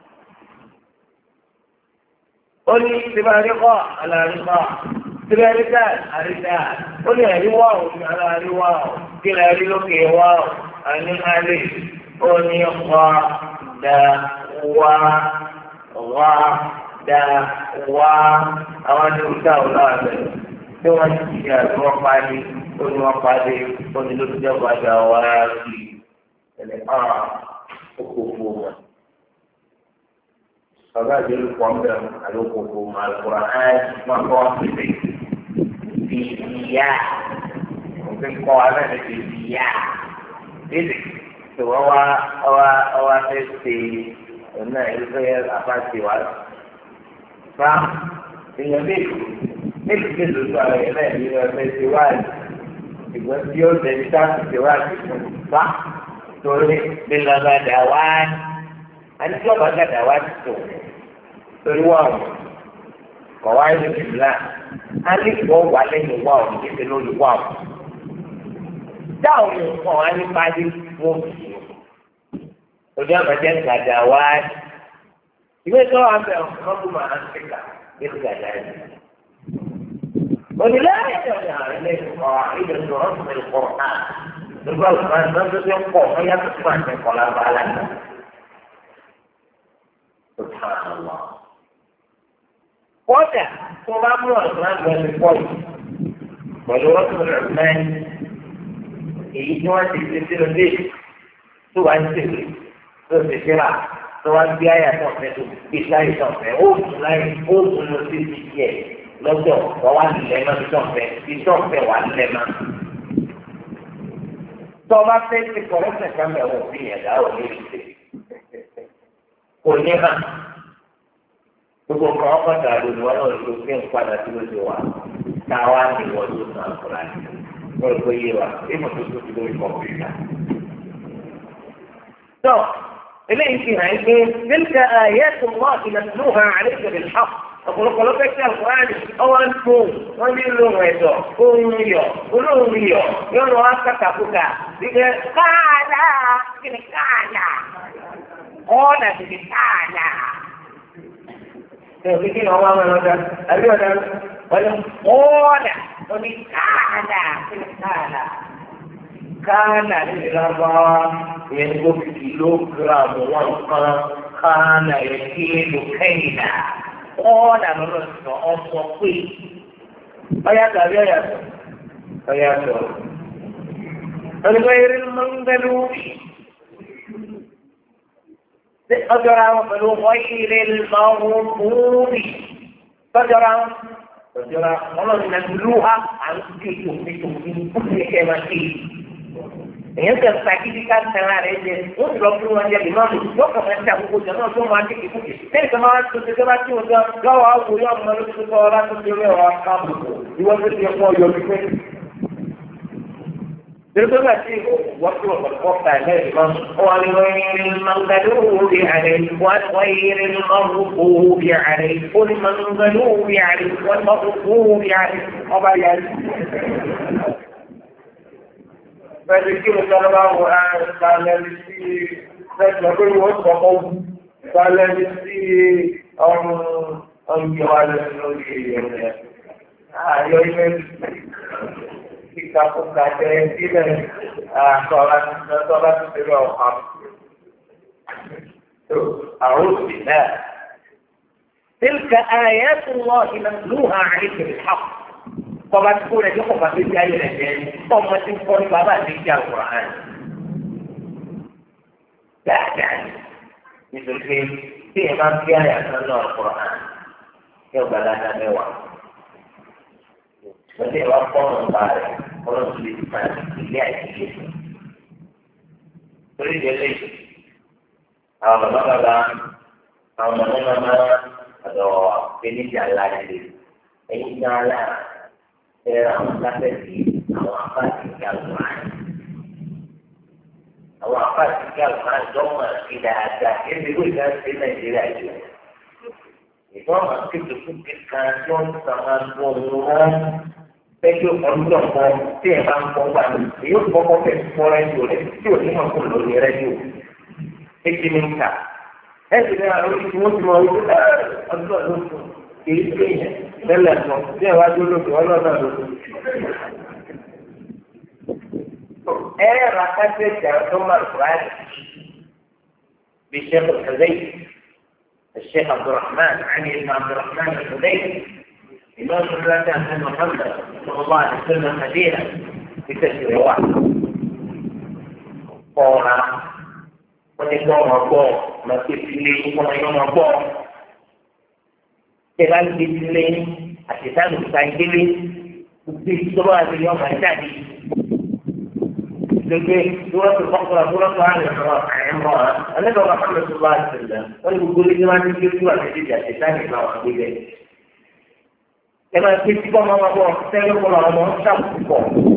ó ní tìbárí kọ́ àlàrí kọ́ tìbárí dá àrídá ó ní ẹ̀rí wá ò ní àlàrí wá ò kí ni ẹ̀rí lókè wá ò àní àlè ó ní wá dá wá dá wá àwọn ní ìdá ọ̀la rẹ̀ tí wọ́n ti ṣe àti wọ́n parí. ó ní wọ́n pàdé ó ní ló ti jẹ́ padà wá sí ẹ̀lẹ́ oko fún wọn. bàbá ìdílé pọ̀ ń bẹ̀rù àlóko fún wọn àlùkòrò máa kọ́ wọn pèsè fi ìyá òfin kọ́ wa náà ti fi ìyá lédè ìwọ wá fẹ́ ṣe ọ̀nà ìfẹ́ àpáṣẹ wa fa èèyàn méjì tó sọ àwọn èèyàn náà ní ọ̀fẹ́ ṣe wá ìgbọ́n tí ó tẹ̀lé sáà ṣe wá fún fa torí bí lọ́gàdà wá àti tí ọba gàdà wá ti tò torí wà ó kọ̀ wá ní ìlà á ní kó wà lẹ́yìn wà ó kéde lórí wà ó dáhùn nǹkan á ní pálí wọ́n fi ojú àbájá gàdà wá ìwé tó wà bẹ̀ ọ̀gbọ́n máa ń tẹ̀ka ní gàdà yìí. ولا يدعي إليه قواعد رسم القرآن القرآن نزل يقوم يقوم من قلب على الناس سبحان الله وده طبعا القرآن والقوي ولرسم العثمان يجوز يصير ذلك سواء سفر سواء شراء سواء بيايا تنفذ بشاي تنفذ أو نسيب lọ́jọ́ wọ́n wá nílẹ̀ máa ìtọ́fẹ́ wà nílẹ̀ máa. Tọ́ bá fẹ́ ti kọ̀rẹ́sẹ̀ kámẹ́ wọ̀ sí ẹ̀dá ò ní ìṣe. Kò ní hàn. Gbogbo nǹkan ọkọ̀ dàrú ni wọ́n náà lò sí ìpadà tí ó ti wà. Táwa ni wọ́n ló sàn fúnra ní. Wọ́n rò pé yé wa, èèmọ̀ tó tó ti lórí kọ̀m̀pútà. Tọ́ eléyìí fi hàn pé nílùú ayẹ́tù wọ́n ti lọ hàn àlejò lè hàn. ọ̀pọ̀lọpọ̀ ló fẹ́ kí àkùránì ọwọ́ ń tó wọ́n ní lóhùn ẹ̀dọ̀ ohun iyọ̀ olóhùn iyọ̀ yóò lọ wá kàkàkùkà dídẹ káàlà kí ni káàlà ọ̀nà sì ni káàlà. Ṣé kí ni wọ́n máa ń lọ dá àbí ọ̀dà ọ̀nà wọ́n ní káàlà kí ni káàlà. Káàlà ní ìlànà yẹn kó fi kìlógíráàmù wọn kan káàlà yẹn kí ló kẹ́yìn náà. Ọ̀nà lọ́nà sọ ọ̀sọ̀ pé ọ̀yàtọ̀ àbí ọ̀yàtọ̀ ọ̀yàtọ̀ olùgbé mọ́ngàlú ọjọ́ra wọn pẹ̀lú ọ̀yìnrẹ́ lọ́wọ́bùrì tọ́jọ́ra ọjọ́ra ọlọ́run lùhà à ń ké tòmítòmí ó sì kẹ́ ẹ máa ké èyàn tẹ sàkíyí ká tẹ̀lé rẹ̀ jẹ ó sì lọ fún wọn jẹ ìmáàmù yóò kàn máa ń ṣàkóso jẹ náà tó máa ń tètè kúkè lẹ́yìn tó máa ń tó tètè bá tí wọn jọ lọ́wọ́ àwò yóò mọ lórí tó tọ́ ọlá tó tẹ̀lé ọ̀rọ̀ àkàbù ìwọ́n tó ti ẹ̀kọ́ yọ mí pé. Tẹ̀lé bá tí wọ́n tó wọ́n kọ́ ta ẹ̀ lẹ́yìn máa wọ́n lè wọ́n mangalóòbí àrẹ wọ́n yẹrẹ mangalóòbí àrẹ wọ́n mangalóòbí àrẹ wọ́n mangalóòbí àrẹ ọba yàrá. Pẹ̀lú kí o sọ lọ́wọ́ àwọn àrẹ̀sàlẹ́lì sí ẹgbẹ̀rún pé wọ́n sọ ọmọ sàlẹ́lì sí ọmọ alẹ́ lórí ẹ̀rẹ̀. Ààyọ ilẹ̀ kíkàkùkà tẹ́ sílẹ̀ àtọ́lá ti tẹ́lẹ̀ ọ̀pá. Àwọn òsì náà. تلك آيات الله نتلوها عليك بالحق. Kọba tí kò rẹ̀ ní kọba tó di ayé rẹ̀ jẹ́ ọmọ tí ń kọ́ ní bàbá àti ìjà Al-Qur'an. Dáadáa nítorí pé tí ẹ bá fi àyà kan náà Al-Qur'an yóò gba dáadáa mẹ́wàá. Wọ́n ti wá fọ́ ọ̀nà bá rẹ̀ ọlọ́run lè fa ilé àìsílẹ̀. Torí ìdílé àwọn bàbá àwọn màmá àdọ̀ péníjà láti ẹ̀yìn náà lára. Àwọn akápẹ́sì àwọn apáàtì kí àlùmáà àwọn apáàtì kí àlùmáà dọ́mọ̀ sí dáadáa ebi ìwé ìgbà sí Nàìjíríà jù ìfọ̀mọ̀ kékeré kan tí wọ́n ń sàn máa ń bọ̀ wọ́n pẹ́jọ́ ọ̀dọ́kọ̀ tí ẹ̀ bá ń bọ̀ wá ní èyí ó kọ́kọ́ fẹ́ fọ́ rẹ́díò rẹ̀ tí ò ní mọ̀ kó lórí rẹ́díò ètí ní ká ẹ̀ sì ní àwọn orí tí wọ́n ti mọ̀ ọdún ọdún kìí ṣe yẹn tẹ́lẹ̀ sọ bí ẹ̀wá tó lókè ọlọ́dà lókè. ẹ ra kásẹ̀tì àwọn tó máa fura ẹ̀ bí Sheikh al-Hudayy Sheikh Abdulrahman Ali ibn Abdulrahman al-Hudayy إمام الثلاثة عن محمد صلى الله عليه وسلم مدينة بتشريع واحد. قولا ونقوم بقول ما تفلي ونقوم بقول tẹ̀lá ń gbé sílé àtẹ̀sánù ìta ìdílé gbogbo ìjọba àti ìyá ọmọ ìjáde لكن سورة البقرة سورة عمران النبي محمد صلى الله عليه وسلم ويقول لي ما تجي سورة جديدة ثاني ما أقول كما كتب ما هو سيقول الله شخص